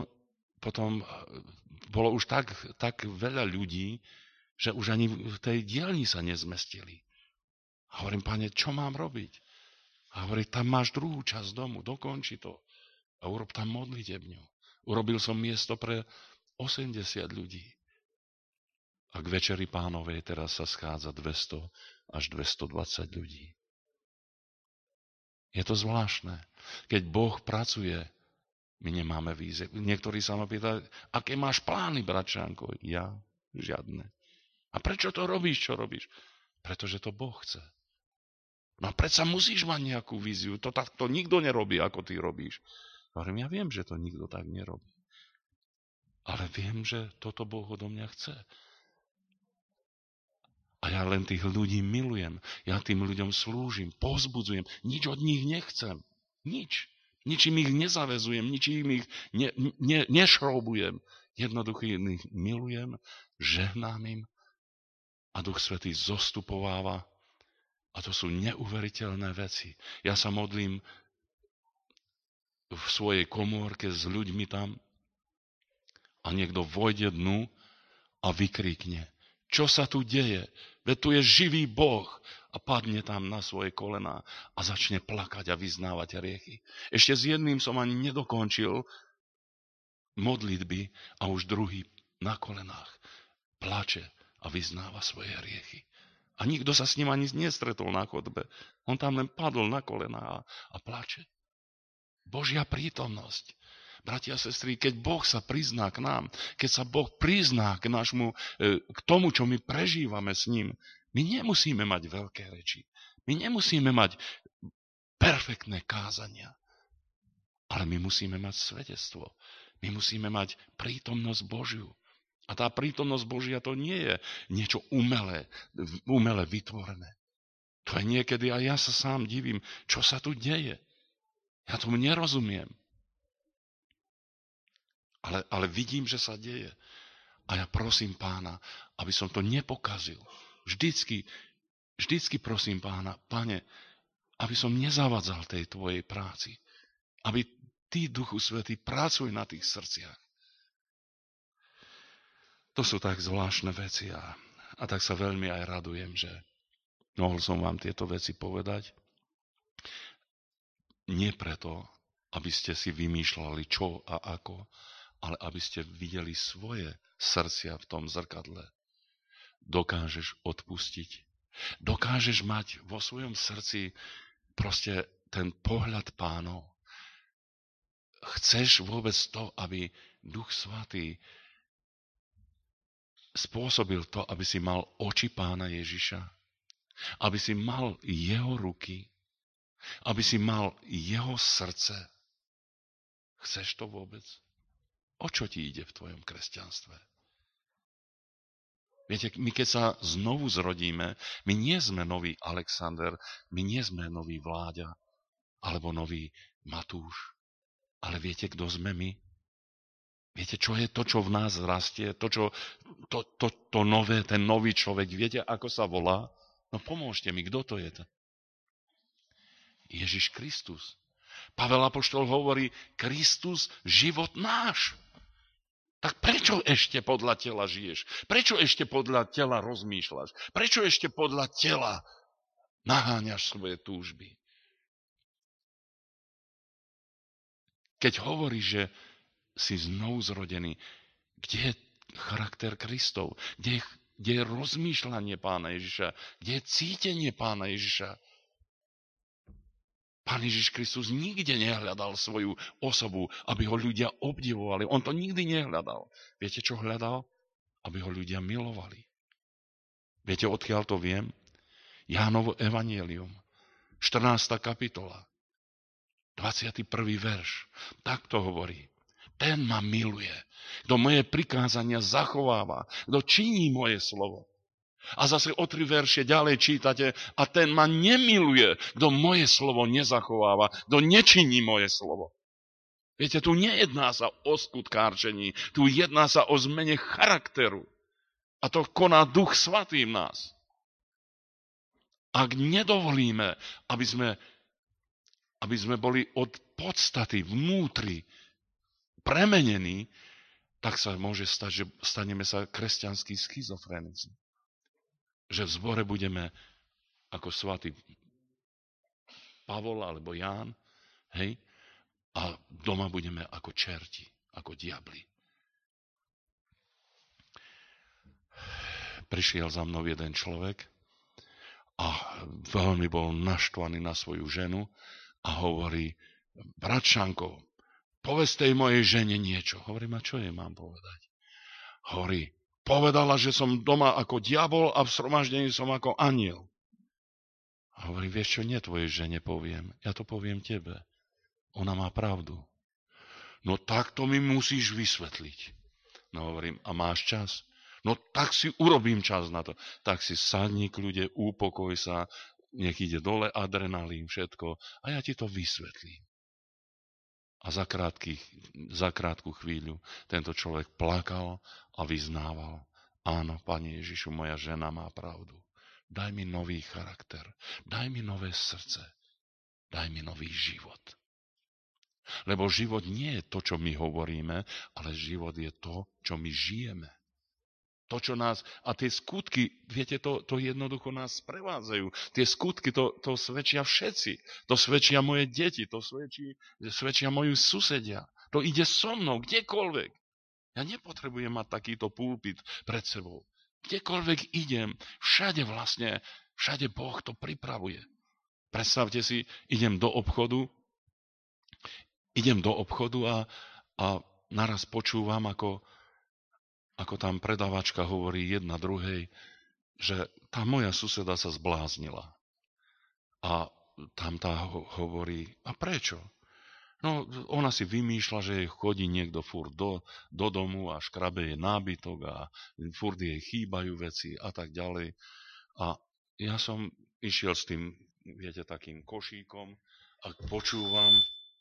bolo už tak veľa ľudí, že už ani v tej dielni sa nezmestili. A hovorím, Pane, čo mám robiť? A hovorí, tam máš druhú časť domu, dokonči to. A urob tam modlitebňu. Urobil som miesto pre 80 ľudí. A k Večeri Pánovej teraz sa schádza 200 až 220 ľudí. Je to zvláštne. Keď Boh pracuje, my nemáme vízie. Niektorí sa ma pýtajú, aké máš plány, Bračánko? Ja? Žiadne. A prečo to robíš, čo robíš? Pretože to Boh chce. No a predsa musíš mať nejakú víziu. To takto nikto nerobí, ako ty robíš. Hovorím, ja viem, že to nikto tak nerobí. Ale viem, že toto Boh odo mňa chce. A ja len tých ľudí milujem. Ja tým ľuďom slúžim, povzbudzujem. Nič od nich nechcem. Nič. Ničím ich nezavezujem, ničím ich nešroubujem. Jednoducho ich milujem, žehnám im a Duch Svätý zostupováva. A to sú neuveriteľné veci. Ja sa modlím v svojej komórke s ľuďmi tam a niekto vojde dnu a vykríkne. Čo sa tu deje? Veď tu je živý Boh. A padne tam na svoje kolená a začne plakať a vyznávať hriechy. Ešte s jedným som ani nedokončil modlitby a už druhý na kolenách plače a vyznáva svoje hriechy. A nikto sa s ním ani nestretol na chodbe. On tam len padol na kolená a plače. Božia prítomnosť. Bratia a sestry, keď Boh sa prizná k nám, keď sa Boh prizná k k tomu, čo my prežívame s ním, my nemusíme mať veľké reči. My nemusíme mať perfektné kázania. Ale my musíme mať svedectvo. My musíme mať prítomnosť Božiu. A tá prítomnosť Božia to nie je niečo umele vytvorené. To je niekedy, a ja sa sám divím, čo sa tu deje. Ja tomu nerozumiem. Ale vidím, že sa deje. A ja prosím Pána, aby som to nepokazil. Vždycky prosím Pána, Pane, aby som nezavadzal tej tvojej práci. Aby ty, Duchu Svätý, pracuj na tých srdciach. To sú tak zvláštne veci a tak sa veľmi aj radujem, že mohol som vám tieto veci povedať. Nie preto, aby ste si vymýšľali čo a ako, ale aby ste videli svoje srdcia v tom zrkadle. Dokážeš odpustiť. Dokážeš mať vo svojom srdci proste ten pohľad Pánov. Chceš vôbec to, aby Duch Svätý spôsobil to, aby si mal oči Pána Ježiša, aby si mal jeho ruky, aby si mal jeho srdce. Chceš to vôbec? O čo ti ide v tvojom kresťanstve? Viete, my keď sa znovu zrodíme, my nie sme nový Alexander, my nie sme nový Vláďa, alebo nový Matúš. Ale viete, kto sme my? Viete, čo je to, čo v nás rastie? To nové, ten nový človek. Viete, ako sa volá? No pomôžte mi, kto to je? Ježiš Kristus. Pavel apoštol hovorí, Kristus, život náš. Tak prečo ešte podľa tela žiješ? Prečo ešte podľa tela rozmýšľaš? Prečo ešte podľa tela naháňaš svoje túžby? Keď hovoríš, že si znovu zrodený, kde je charakter Kristov? Kde je rozmýšľanie Pána Ježiša? Kde je cítenie Pána Ježiša? Pán Ježiš Kristus nikde nehľadal svoju osobu, aby ho ľudia obdivovali. On to nikdy nehľadal. Viete, čo hľadal? Aby ho ľudia milovali. Viete, odkiaľ to viem? Jánovo evanjelium, 14. kapitola, 21. verš. Tak to hovorí. Ten ma miluje, kto moje prikázania zachováva, kto činí moje slovo. A zase o 3 verše ďalej čítate, a ten ma nemiluje, kto moje slovo nezachováva, kto nečiní moje slovo. Viete, tu nejedná sa o skutkárčení, tu jedná sa o zmene charakteru. A to koná Duch Svätý v nás. Ak nedovolíme, aby sme boli od podstaty vnútri premenení, tak sa môže stať, že staneme sa kresťanskí schizofrenici. Že v zbore budeme ako svätý Pavol alebo Ján, hej, a doma budeme ako čerti, ako diabli. Prišiel za mnou jeden človek a veľmi bol naštvaný na svoju ženu a hovorí, brat Šanko, povedz tej mojej žene niečo. Hovorím, a čo jej mám povedať? Hovorí, povedala, že som doma ako diabol a v zhromaždení som ako anjel. A hovorím, vieš čo, nie tvojej žene poviem, ja to poviem tebe. Ona má pravdu. No tak to mi musíš vysvetliť. No hovorím, a máš čas? No tak si urobím čas na to. Tak si sadni k ľude, upokoj sa, nech ide dole adrenalín, všetko a ja ti to vysvetlím. A za krátku chvíľu tento človek plakal a vyznával. Áno, Pane Ježišu, moja žena má pravdu. Daj mi nový charakter. Daj mi nové srdce. Daj mi nový život. Lebo život nie je to, čo my hovoríme, ale život je to, čo my žijeme. To, čo nás, a tie skutky, viete, to jednoducho nás sprevádzajú. Tie skutky, to svedčia všetci. To svedčia moje deti, to svedčia moji susedia. To ide so mnou, kdekoľvek. Ja nepotrebujem mať takýto púlpit pred sebou. Kdekoľvek idem, všade Boh to pripravuje. Predstavte si, idem do obchodu a naraz počúvam, ako tam predavačka hovorí jedna druhej, že tá moja suseda sa zbláznila. A tam tá hovorí, a prečo? No, ona si vymýšľa, že jej chodí niekto furt do domu a škrabe jej nábytok a furt jej chýbajú veci a tak ďalej. A ja som išiel s tým, viete, takým košíkom a počúvam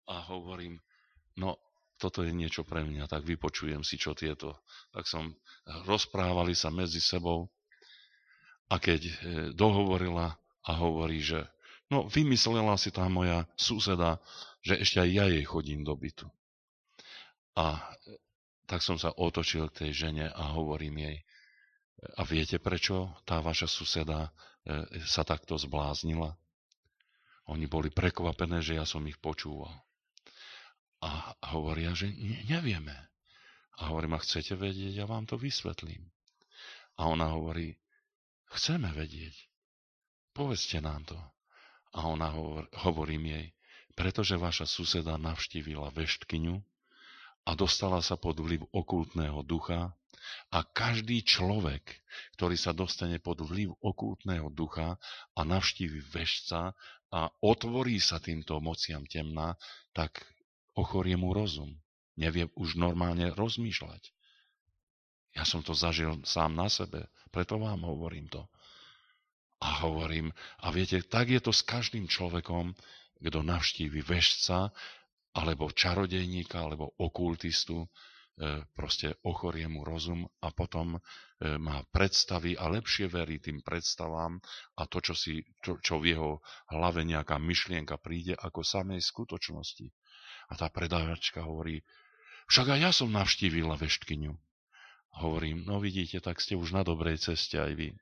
A hovorím, no toto je niečo pre mňa, tak vypočujem si, čo tieto. Tak rozprávali sa medzi sebou a keď dohovorila a hovorí, že no vymyslela si tá moja suseda, že ešte aj ja jej chodím do bytu. A tak som sa otočil k tej žene a hovorím jej, a viete, prečo tá vaša suseda sa takto zbláznila? Oni boli prekvapené, že ja som ich počúval. A hovoria, že nevieme. A hovorím, a chcete vedieť, ja vám to vysvetlím. A ona hovorí, chceme vedieť. Povedzte nám to. A ona hovorím jej, pretože vaša suseda navštívila veštkyňu a dostala sa pod vplyv okultného ducha a každý človek, ktorý sa dostane pod vplyv okultného ducha a navštívi vešca a otvorí sa týmto mociam temna, tak ochorie mu rozum. Nevie už normálne rozmýšľať. Ja som to zažil sám na sebe, preto vám hovorím to. A hovorím, a viete, tak je to s každým človekom, kto navštívi vešca, alebo čarodejníka, alebo okultistu, proste ochorie mu rozum a potom má predstavy a lepšie verí tým predstavám a to, čo v jeho hlave nejaká myšlienka príde ako samej skutočnosti. A tá predávačka hovorí, však aj ja som navštívila veštkyňu. Hovorím, no vidíte, tak ste už na dobrej ceste aj vy.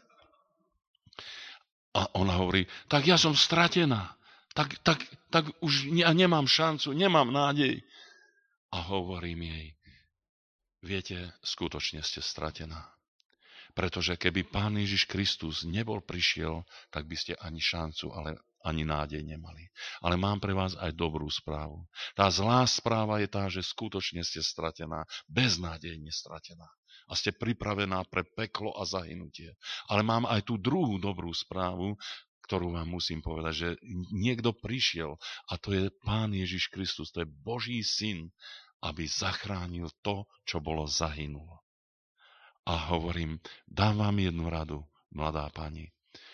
A ona hovorí, tak ja som stratená. Tak už ja nemám šancu, nemám nádej. A hovorím jej, viete, skutočne ste stratená. Pretože keby Pán Ježiš Kristus nebol prišiel, tak by ste ani šancu, ale ani nádej nemali. Ale mám pre vás aj dobrú správu. Tá zlá správa je tá, že skutočne ste stratená, beznádejne stratená. A ste pripravená pre peklo a zahynutie. Ale mám aj tú druhú dobrú správu, ktorú vám musím povedať, že niekto prišiel a to je Pán Ježiš Kristus, to je Boží syn, aby zachránil to, čo bolo zahynulo. A hovorím, dám vám jednu radu, mladá pani.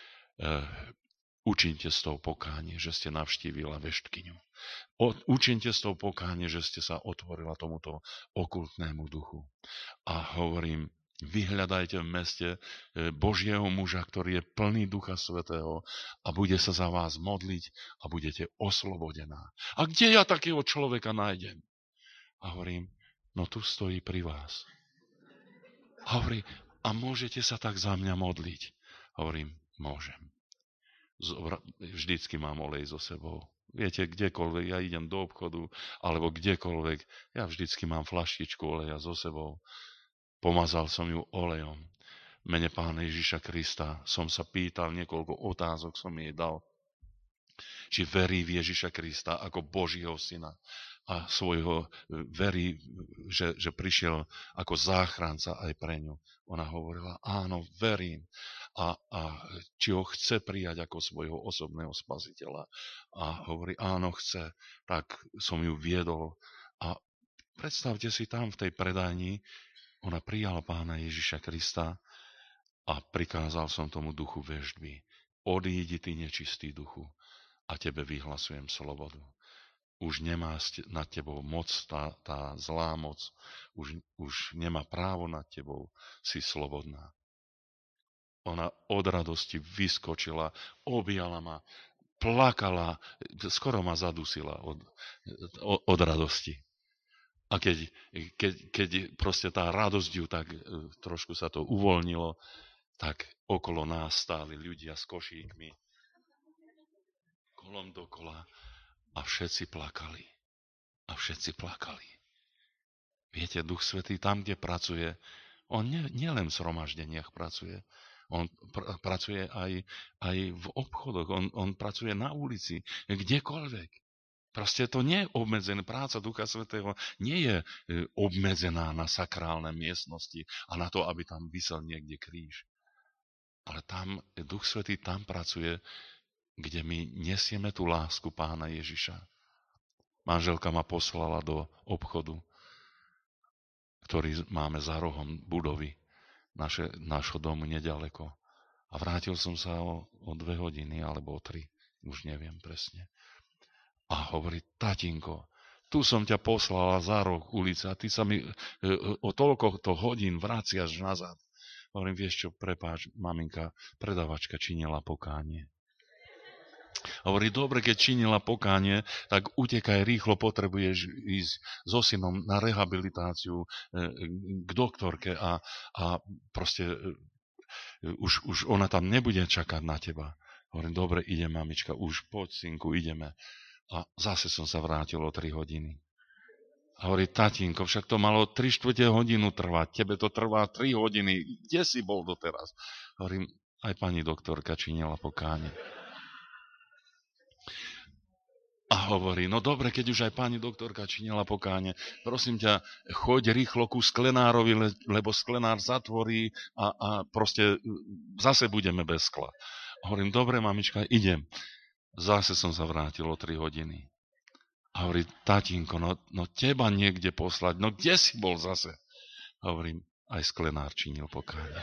Učinte s tou pokánie, že ste navštívila veštkyňu. Učinte s tou pokánie, že ste sa otvorila tomuto okultnému duchu. A hovorím, vyhľadajte v meste Božieho muža, ktorý je plný Ducha Svätého a bude sa za vás modliť a budete oslobodená. A kde ja takého človeka nájdem? A hovorím, no tu stojí pri vás. A hovorí, a môžete sa tak za mňa modliť? Hovorím, môžem. Vždycky mám olej so sebou. Viete, kdekoľvek, ja idem do obchodu, alebo kdekoľvek, ja vždycky mám flaštičku oleja so sebou. Pomazal som ju olejom. V mene Pána Ježiša Krista som sa pýtal, niekoľko otázok som jej dal, či verí v Ježiša Krista ako Božieho syna a svojho verí, že prišiel ako záchranca aj pre ňu. Ona hovorila, áno, verím. A či ho chce prijať ako svojho osobného spasiteľa. A hovorí, áno, chce. Tak som ju viedol. A predstavte si tam v tej predajni, ona prijala Pána Ježiša Krista a prikázal som tomu duchu veštby. Odídi, ty nečistý duchu, a tebe vyhlasujem slobodu. Už nemá nad tebou moc, tá zlá moc, už nemá právo nad tebou, si slobodná. Ona od radosti vyskočila, objala ma, plakala, skoro ma zadusila od radosti. A keď proste tá radosť ju tak trošku sa to uvoľnilo, tak okolo nás stáli ľudia s košíkmi, kolom dokola. A všetci plakali. Viete, Duch Svätý tam, kde pracuje, on nielen v zhromaždeniach pracuje, on pracuje aj v obchodoch, on pracuje na ulici, kdekoľvek. Proste to nie je obmedzené. Práca Ducha Svätého nie je obmedzená na sakrálne miestnosti a na to, aby tam visel niekde kríž. Ale tam Duch Svätý tam pracuje, kde my nesieme tú lásku Pána Ježiša. Manželka ma poslala do obchodu, ktorý máme za rohom budovy nášho domu nedaleko. A vrátil som sa o 2 hodiny alebo o 3, už neviem presne. A hovorí, tatínko, tu som ťa poslala za roh ulice a ty sa mi o toľko hodín vraciaš nazad. Hovorím, vieš čo, prepáč, maminka, predavačka činila pokánie. Hovorí, dobre, keď činila pokánie, tak utekaj rýchlo, potrebuješ ísť so synom na rehabilitáciu k doktorke a proste už ona tam nebude čakať na teba. Hovorím, dobre, ide mamička, už poď, synku, ideme. A zase som sa vrátil o 3 hodiny. A hovorí, tatínko, však to malo 3/4 hodinu trvať, tebe to trvá 3 hodiny, kde si bol doteraz? Hovorím, aj pani doktorka činila pokánie. A hovorí, no dobre, keď už aj pani doktorka činila pokánie, prosím ťa, choď rýchlo ku sklenárovi, lebo sklenár zatvorí a proste zase budeme bez skla. Hovorím, dobre, mamička, idem. Zase som sa vrátil o 3 hodiny. A hovorí, tatínko, no teba niekde poslať, no kde si bol zase? A hovorím, aj sklenár činil pokánie.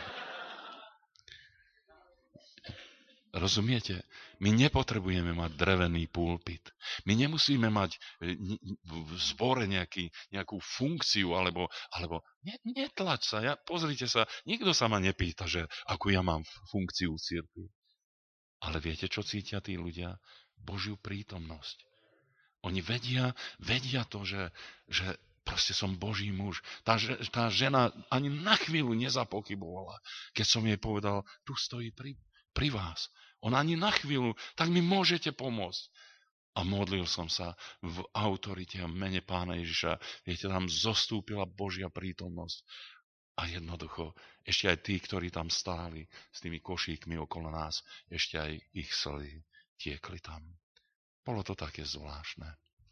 Rozumiete? My nepotrebujeme mať drevený pulpit. My nemusíme mať v zbore nejakú funkciu, alebo netlač sa. Pozrite sa, nikto sa ma nepýta, že akú ja mám funkciu v cirkvi. Ale viete, čo cítia tí ľudia? Božiu prítomnosť. Oni vedia to, že proste som Boží muž. Tá žena ani na chvíľu nezapochybovala, keď som jej povedal, tu stojí pri vás. Ona ani na chvíľu, tak mi môžete pomôcť. A modlil som sa v autorite a mene Pána Ježiša. Viete, tam zostúpila Božia prítomnosť. A jednoducho, ešte aj tí, ktorí tam stáli s tými košíkmi okolo nás, ešte aj ich slzy tiekli tam. Bolo to také zvláštne.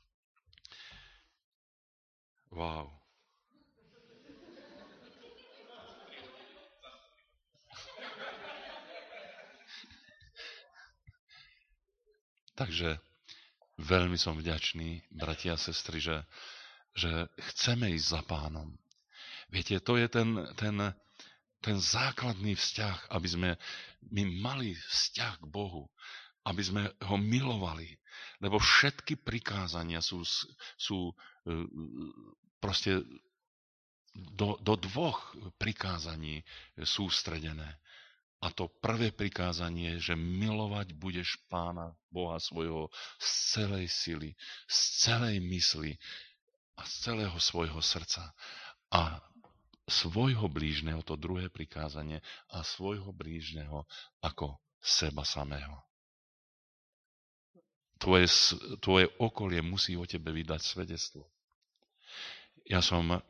Wow. Takže veľmi som vďačný, bratia a sestry, že chceme ísť za Pánom. Viete, to je ten základný vzťah, aby sme my mali vzťah k Bohu, aby sme ho milovali, lebo všetky prikázania sú proste do 2 prikázaní sústredené. A to prvé prikázanie je, že milovať budeš Pána Boha svojho z celej sily, z celej mysli a z celého svojho srdca. A svojho blížneho, to druhé prikázanie, a svojho blížneho ako seba samého. Tvoje okolie musí o tebe vydať svedectvo. Ja som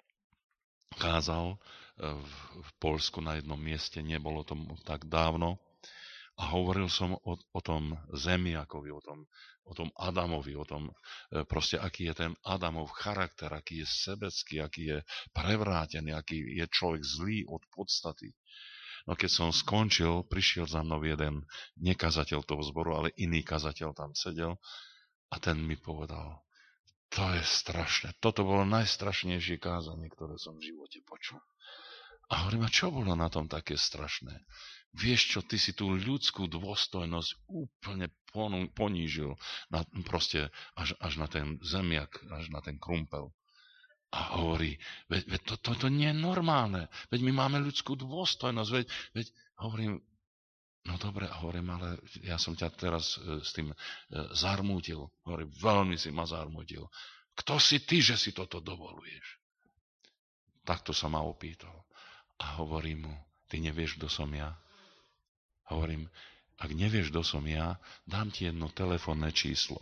kázal v Poľsku na jednom mieste, nebolo to tak dávno, a hovoril som o tom Zemiakovi, o tom Adamovi, o tom proste, aký je ten Adamov charakter, aký je sebecký, aký je prevrátený, aký je človek zlý od podstaty. No keď som skončil, prišiel za mnou jeden nekazateľ toho zboru, ale iný kazateľ tam sedel a ten mi povedal, to je strašné, toto bolo najstrašnejšie kázanie, ktoré som v živote počul. A hovorím, a čo bolo na tom také strašné? Vieš čo, ty si tú ľudskú dôstojnosť úplne ponížil proste až na ten zemiak, až na ten krumpel. A hovorí, veď to nie je normálne, veď my máme ľudskú dôstojnosť, veď hovorím, no dobre, hovorím, ale ja som ťa teraz s tým zarmútil. Hovorím, veľmi si ma zarmútil. Kto si ty, že si toto dovoluješ? Takto sa ma opýtal. A hovorím mu, ty nevieš, kto som ja? Hovorím, ak nevieš, kto som ja, dám ti jedno telefónne číslo.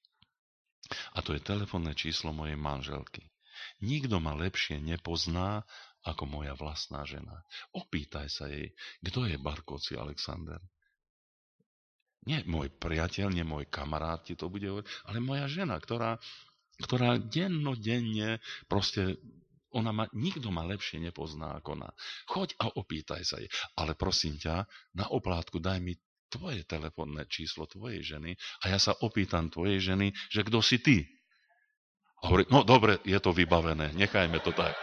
A to je telefónne číslo mojej manželky. Nikto ma lepšie nepozná ako moja vlastná žena. Opýtaj sa jej, kto je Barkovci Alexander. Nie môj priateľ, nie môj kamarát ti to bude hovoriť, ale moja žena, ktorá dennodenne proste nikto ma lepšie nepozná ako ona. Choď a opýtaj sa jej. Ale prosím ťa, na oplátku daj mi tvoje telefónne číslo tvojej ženy a ja sa opýtam tvojej ženy, že kto si ty. A hovorí, no dobre, je to vybavené, nechajme to tak.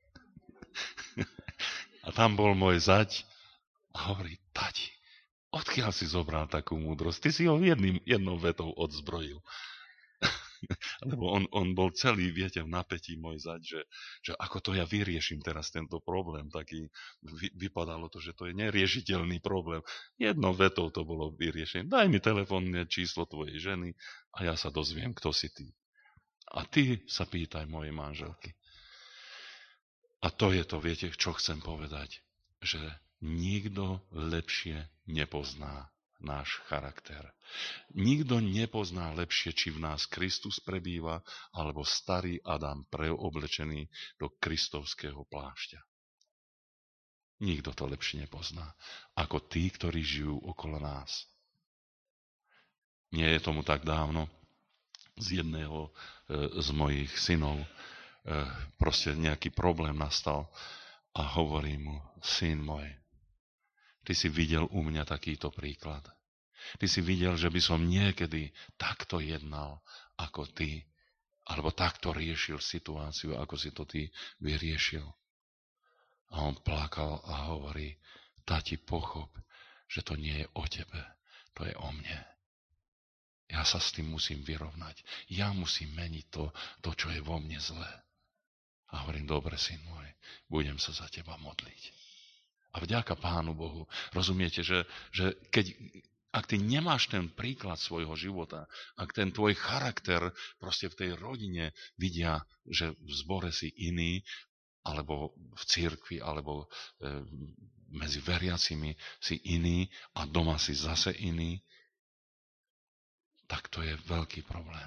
A tam bol môj zať a hovorí, tati, Odkiaľ si zobral takú múdrosť? Ty si ho jednou vetou odzbrojil. Lebo on bol celý, viete, v napätí môj zať, že ako to ja vyrieším teraz tento problém. Taký, vypadalo to, že to je neriešiteľný problém. Jednou vetou to bolo vyriešené. Daj mi telefónne číslo tvojej ženy a ja sa dozviem, kto si ty. A ty sa pýtaj mojej manželky. A to je to, viete, čo chcem povedať, že nikto lepšie nepozná náš charakter. Nikto nepozná lepšie, či v nás Kristus prebýva, alebo starý Adam preoblečený do kristovského plášťa. Nikto to lepšie nepozná, ako tí, ktorí žijú okolo nás. Nie je tomu tak dávno, z jedného z mojich synov proste nejaký problém nastal a hovorí mu, syn môj, ty si videl u mňa takýto príklad. Ty si videl, že by som niekedy takto jednal ako ty, alebo takto riešil situáciu, ako si to ty vyriešil. A on plakal a hovorí, tati, pochop, že to nie je o tebe, to je o mne. Ja sa s tým musím vyrovnať. Ja musím meniť to, čo je vo mne zlé. A hovorím, dobre, syn môj, budem sa za teba modliť. A vďaka Pánu Bohu, rozumiete, že ak ty nemáš ten príklad svojho života, ak ten tvoj charakter proste v tej rodine vidia, že v zbore si iný, alebo v cirkvi, alebo medzi veriacimi si iný a doma si zase iný, tak to je veľký problém.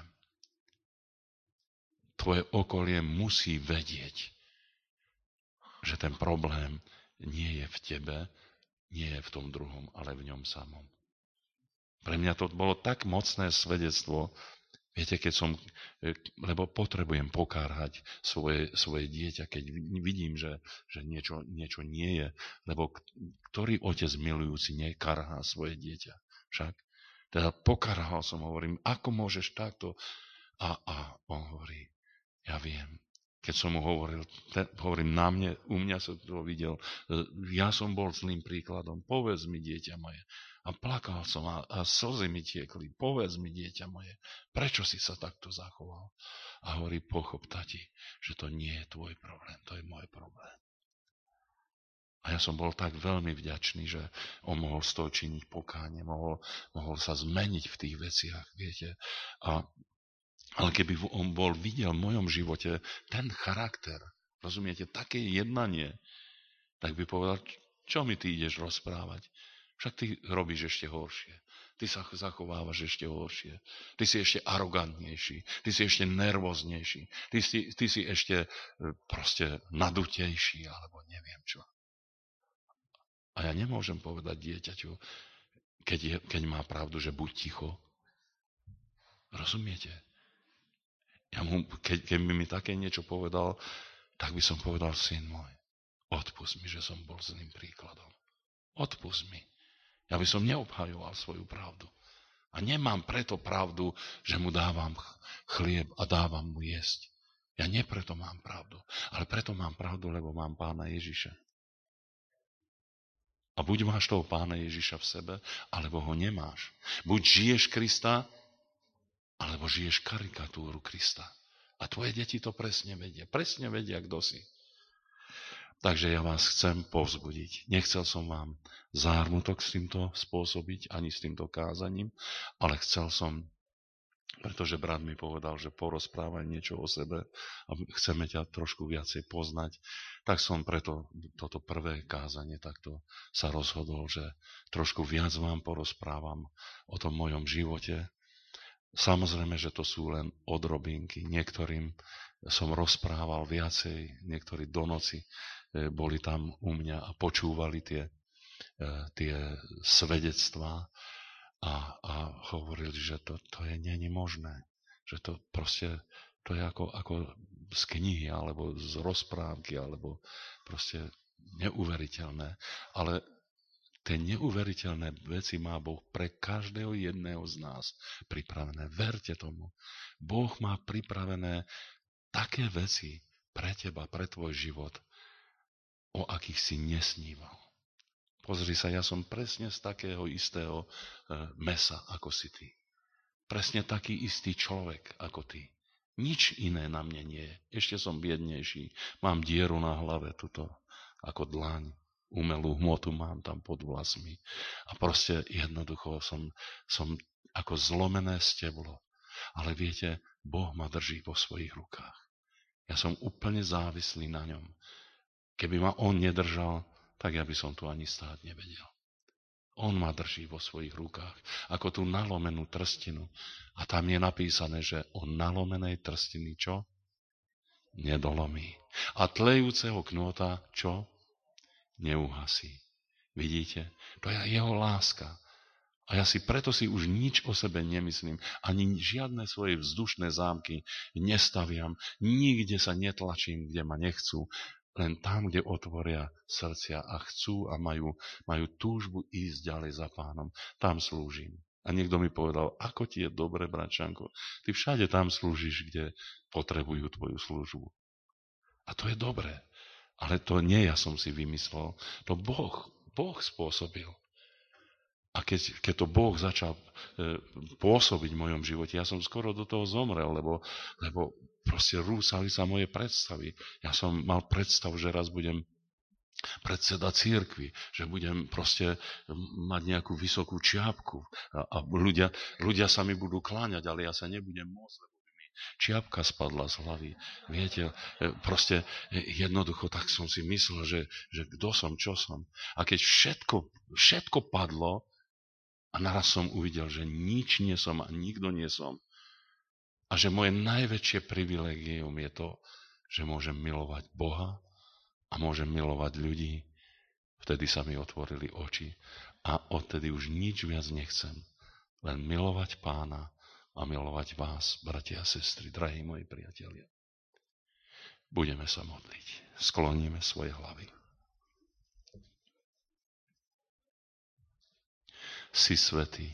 Tvoje okolie musí vedieť, že ten problém nie je v tebe, nie je v tom druhom, ale v ňom samom. Pre mňa to bolo tak mocné svedectvo, viete, lebo potrebujem pokárhať svoje dieťa, keď vidím, že niečo nie je, lebo ktorý otec milujúci nekarhá svoje dieťa? Však? Teda pokarhal som, hovorím, ako môžeš takto? A on hovorí, ja viem. Keď som mu hovorím, u mňa sa to videl, ja som bol zlým príkladom, povedz mi, dieťa moje. A plakal som a slzy mi tiekli, povedz mi, dieťa moje, prečo si sa takto zachoval? A hovorí, pochop, tati, že to nie je tvoj problém, to je môj problém. A ja som bol tak veľmi vďačný, že on mohol z toho činiť pokánie, mohol sa zmeniť v tých veciach, viete. Ale keby on videl v mojom živote ten charakter, rozumiete, také jednanie, tak by povedal, čo mi ty ideš rozprávať? Však ty robíš ešte horšie. Ty sa zachovávaš ešte horšie. Ty si ešte arogantnejší. Ty si ešte nervóznejší. Ty si ešte proste nadutejší, alebo neviem čo. A ja nemôžem povedať dieťaťu, keď má pravdu, že buď ticho. Rozumiete? Keď by mi také niečo povedal, tak by som povedal, syn môj, odpusť mi, že som bol zlým príkladom. Odpusť mi. Ja by som neobhajoval svoju pravdu. A nemám preto pravdu, že mu dávam chlieb a dávam mu jesť. Ja nie preto mám pravdu, ale preto mám pravdu, lebo mám Pána Ježiša. A buď máš toho Pána Ježiša v sebe, alebo ho nemáš. Buď žiješ Krista, alebo žiješ karikatúru Krista. A tvoje deti to presne vedia. Presne vedia, kto si. Takže ja vás chcem povzbudiť. Nechcel som vám zármutok s týmto spôsobiť, ani s týmto kázaním, ale chcel som, pretože brat mi povedal, že porozprávaj niečo o sebe a chceme ťa trošku viacej poznať, tak som preto toto prvé kázanie takto sa rozhodol, že trošku viac vám porozprávam o tom mojom živote. Samozrejme, že to sú len odrobinky. Niektorým som rozprával viacej, niektorí do noci boli tam u mňa a počúvali tie svedectvá a hovorili, že to je nie možné. Že to proste, to je ako z knihy, alebo z rozprávky, alebo proste neuveriteľné. Ale tie neuveriteľné veci má Boh pre každého jedného z nás pripravené. Verte tomu. Boh má pripravené také veci pre teba, pre tvoj život, o akých si nesníval. Pozri sa, ja som presne z takého istého mesa, ako si ty. Presne taký istý človek, ako ty. Nič iné na mne nie je. Ešte som biednejší. Mám dieru na hlave, tuto, ako dlaň. Umelú hmotu mám tam pod vlasmi. A proste jednoducho som ako zlomené steblo. Ale viete, Boh ma drží vo svojich rukách. Ja som úplne závislý na ňom. Keby ma on nedržal, tak ja by som tu ani stáť nevedel. On ma drží vo svojich rukách, ako tú nalomenú trstinu. A tam je napísané, že o nalomenej trstiny čo? Nedolomí. A tlejúceho knôta čo? Neuhasí. Vidíte? To je jeho láska. A ja preto si už nič o sebe nemyslím, ani žiadne svoje vzdušné zámky nestaviam, nikde sa netlačím, kde ma nechcú, len tam, kde otvoria srdcia a chcú a majú túžbu ísť ďalej za Pánom. Tam slúžim. A niekto mi povedal, ako ti je dobre, bratčanko, ty všade tam slúžiš, kde potrebujú tvoju službu. A to je dobré. Ale to nie ja som si vymyslel, to Boh spôsobil. A keď to Boh začal pôsobiť v mojom živote, ja som skoro do toho zomrel, lebo proste rúsali sa moje predstavy. Ja som mal predstav, že raz budem predseda cirkvi, že budem proste mať nejakú vysokú čiapku a ľudia sa mi budú kláňať, ale ja sa nebudem môcť, lebo by mi čiapka spadla z hlavy. Viete, proste jednoducho tak som si myslel, že kto som, čo som. A keď všetko padlo, a naraz som uvidel, že nič nie som a nikto nie som. A že moje najväčšie privilégium je to, že môžem milovať Boha a môžem milovať ľudí. Vtedy sa mi otvorili oči a odtedy už nič viac nechcem. Len milovať Pána a milovať vás, bratia a sestry, drahí moji priatelia. Budeme sa modliť. Skloníme svoje hlavy. Si svätý,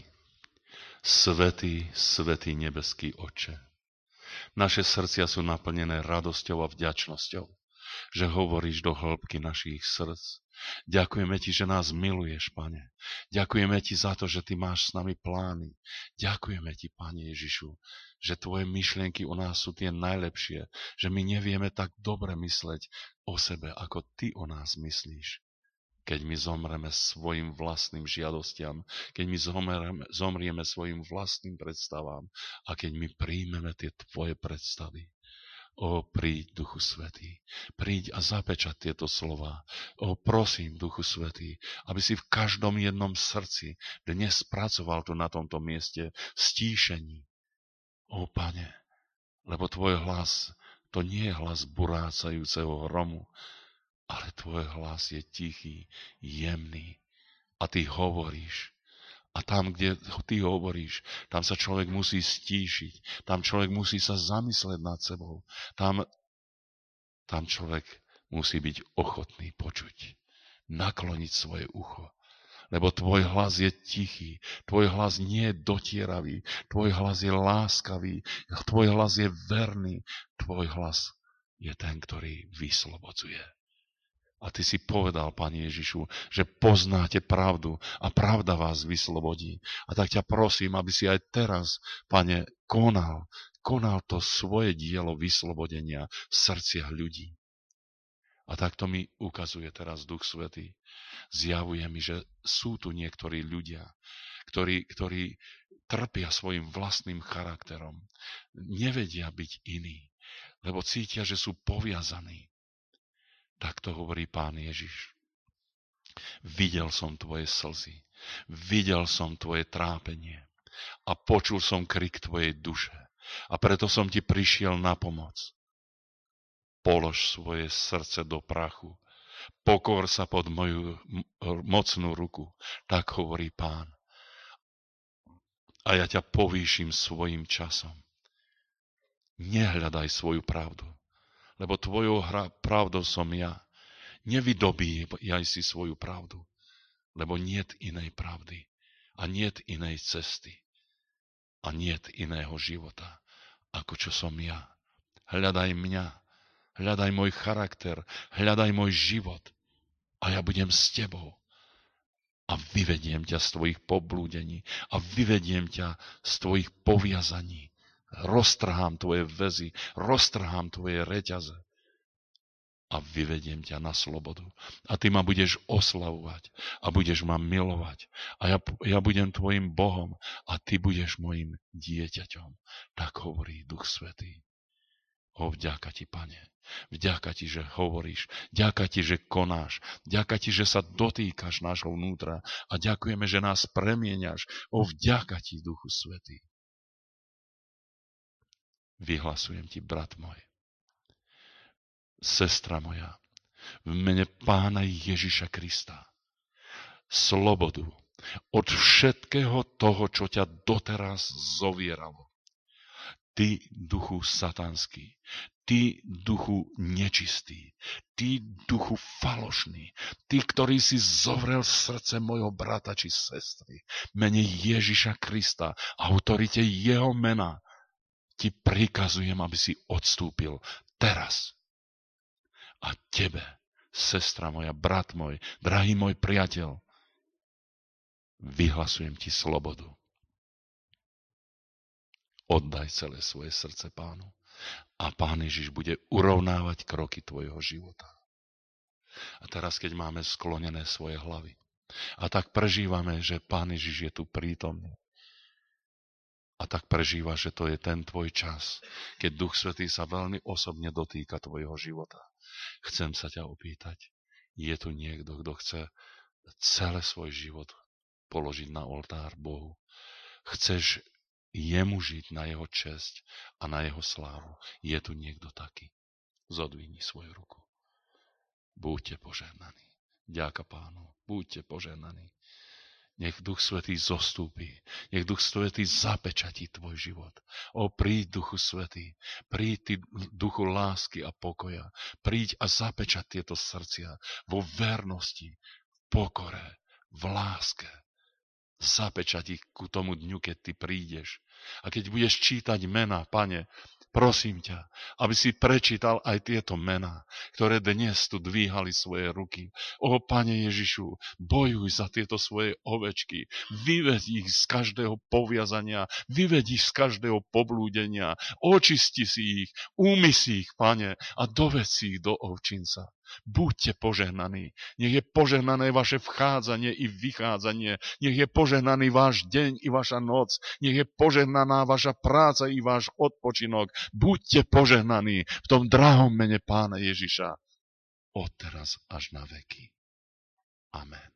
svätý, svätý nebeský Otče. Naše srdcia sú naplnené radosťou a vďačnosťou, že hovoríš do hĺbky našich srdc. Ďakujeme ti, že nás miluješ, Pane. Ďakujeme ti za to, že ty máš s nami plány. Ďakujeme ti, Pane Ježišu, že tvoje myšlienky o nás sú tie najlepšie, že my nevieme tak dobre mysleť o sebe, ako ty o nás myslíš. Keď my zomreme svojim vlastným žiadostiam, keď my zomrieme svojim vlastným predstavám a keď my príjmeme tie tvoje predstavy. O, príď, Duchu Svätý, príď a zapečať tieto slová. O, prosím, Duchu Svätý, aby si v každom jednom srdci dnes pracoval tu na tomto mieste stíšení. O, Pane, lebo tvoj hlas, to nie je hlas burácajúceho hromu, ale tvoj hlas je tichý, jemný a ty hovoríš. A tam, kde ty hovoríš, tam sa človek musí stíšiť. Tam človek musí sa zamysleť nad sebou. Tam človek musí byť ochotný počuť. Nakloniť svoje ucho. Lebo tvoj hlas je tichý. Tvoj hlas nie je dotieravý. Tvoj hlas je láskavý. Tvoj hlas je verný. Tvoj hlas je ten, ktorý vyslobodzuje. A ty si povedal, Pane Ježišu, že poznáte pravdu a pravda vás vyslobodí. A tak ťa prosím, aby si aj teraz, Pane, konal to svoje dielo vyslobodenia v srdciach ľudí. A tak to mi ukazuje teraz Duch Svätý. Zjavuje mi, že sú tu niektorí ľudia, ktorí trpia svojim vlastným charakterom. Nevedia byť iní, lebo cítia, že sú poviazaní. Tak to hovorí Pán Ježiš. Videl som tvoje slzy, videl som tvoje trápenie a počul som krik tvojej duše. A preto som ti prišiel na pomoc. Polož svoje srdce do prachu, pokor sa pod moju mocnú ruku, tak hovorí Pán. A ja ťa povýšim svojim časom. Nehľadaj svoju pravdu, lebo tvojou pravdou som ja. Nevydobíjaj si svoju pravdu, lebo niet inej pravdy a niet inej cesty a niet iného života, ako čo som ja. Hľadaj mňa, hľadaj môj charakter, hľadaj môj život a ja budem s tebou. a vyvediem ťa z tvojich poblúdení a vyvediem ťa z tvojich poviazaní. Roztrhám tvoje väzy, roztrhám tvoje reťaze a vyvediem ťa na slobodu. A ty ma budeš oslavovať a budeš ma milovať. A ja budem tvojim Bohom a ty budeš mojim dieťaťom. Tak hovorí Duch Svätý. Vďaka ti, Pane. Vďaka ti, že hovoríš. Vďaka ti, že konáš. Vďaka ti, že sa dotýkaš nášho vnútra. A ďakujeme, že nás premieňaš. Vďaka ti, Duchu Svätý. Vyhlasujem ti, brat môj, sestra moja, v mene Pána Ježiša Krista, slobodu od všetkého toho, čo ťa doteraz zovieralo. Ty, duchu satanský, ty, duchu nečistý, ty, duchu falošný, ty, ktorý si zovrel srdce mojho brata či sestry, mene Ježiša Krista, autorite jeho mena, ti prikazujem, aby si odstúpil teraz. A tebe, sestra moja, brat môj, drahý môj priateľ, vyhlasujem ti slobodu. Oddaj celé svoje srdce Pánu a Pán Ježiš bude urovnávať kroky tvojho života. A teraz, keď máme sklonené svoje hlavy a tak prežívame, že Pán Ježiš je tu prítomný, a tak prežívaš, že to je ten tvoj čas, keď Duch Svätý sa veľmi osobne dotýka tvojho života. Chcem sa ťa opýtať, je tu niekto, kto chce celý svoj život položiť na oltár Bohu? Chceš jemu žiť na jeho česť a na jeho slávu? Je tu niekto taký? Zodvihni svoju ruku. Buďte požehnaní. Ďaká Pánu. Buďte požehnaní. Nech Duch Svätý zostúpi. Nech Duch Svätý zapečatí tvoj život. Príď, Duchu Svätý. Príď, ty, Duchu lásky a pokoja. Príď a zapečať tieto srdcia vo vernosti, v pokore, v láske. Zapečať ich ku tomu dňu, keď ty prídeš. A keď budeš čítať mená, Pane, prosím ťa, aby si prečítal aj tieto mená, ktoré dnes tu dvíhali svoje ruky. Pane Ježišu, bojuj za tieto svoje ovečky. Vyveď ich z každého poviazania, vyveď ich z každého poblúdenia. Očisti si ich, úmy si ich, Pane, a doved si ich do ovčinca. Buďte požehnaní. Nech je požehnané vaše vchádzanie i vychádzanie. Nech je požehnaný váš deň i vaša noc. Nech je požehnaná vaša práca i váš odpočinok. Buďte požehnaní v tom drahom mene Pána Ježiša. Od teraz až na veky. Amen.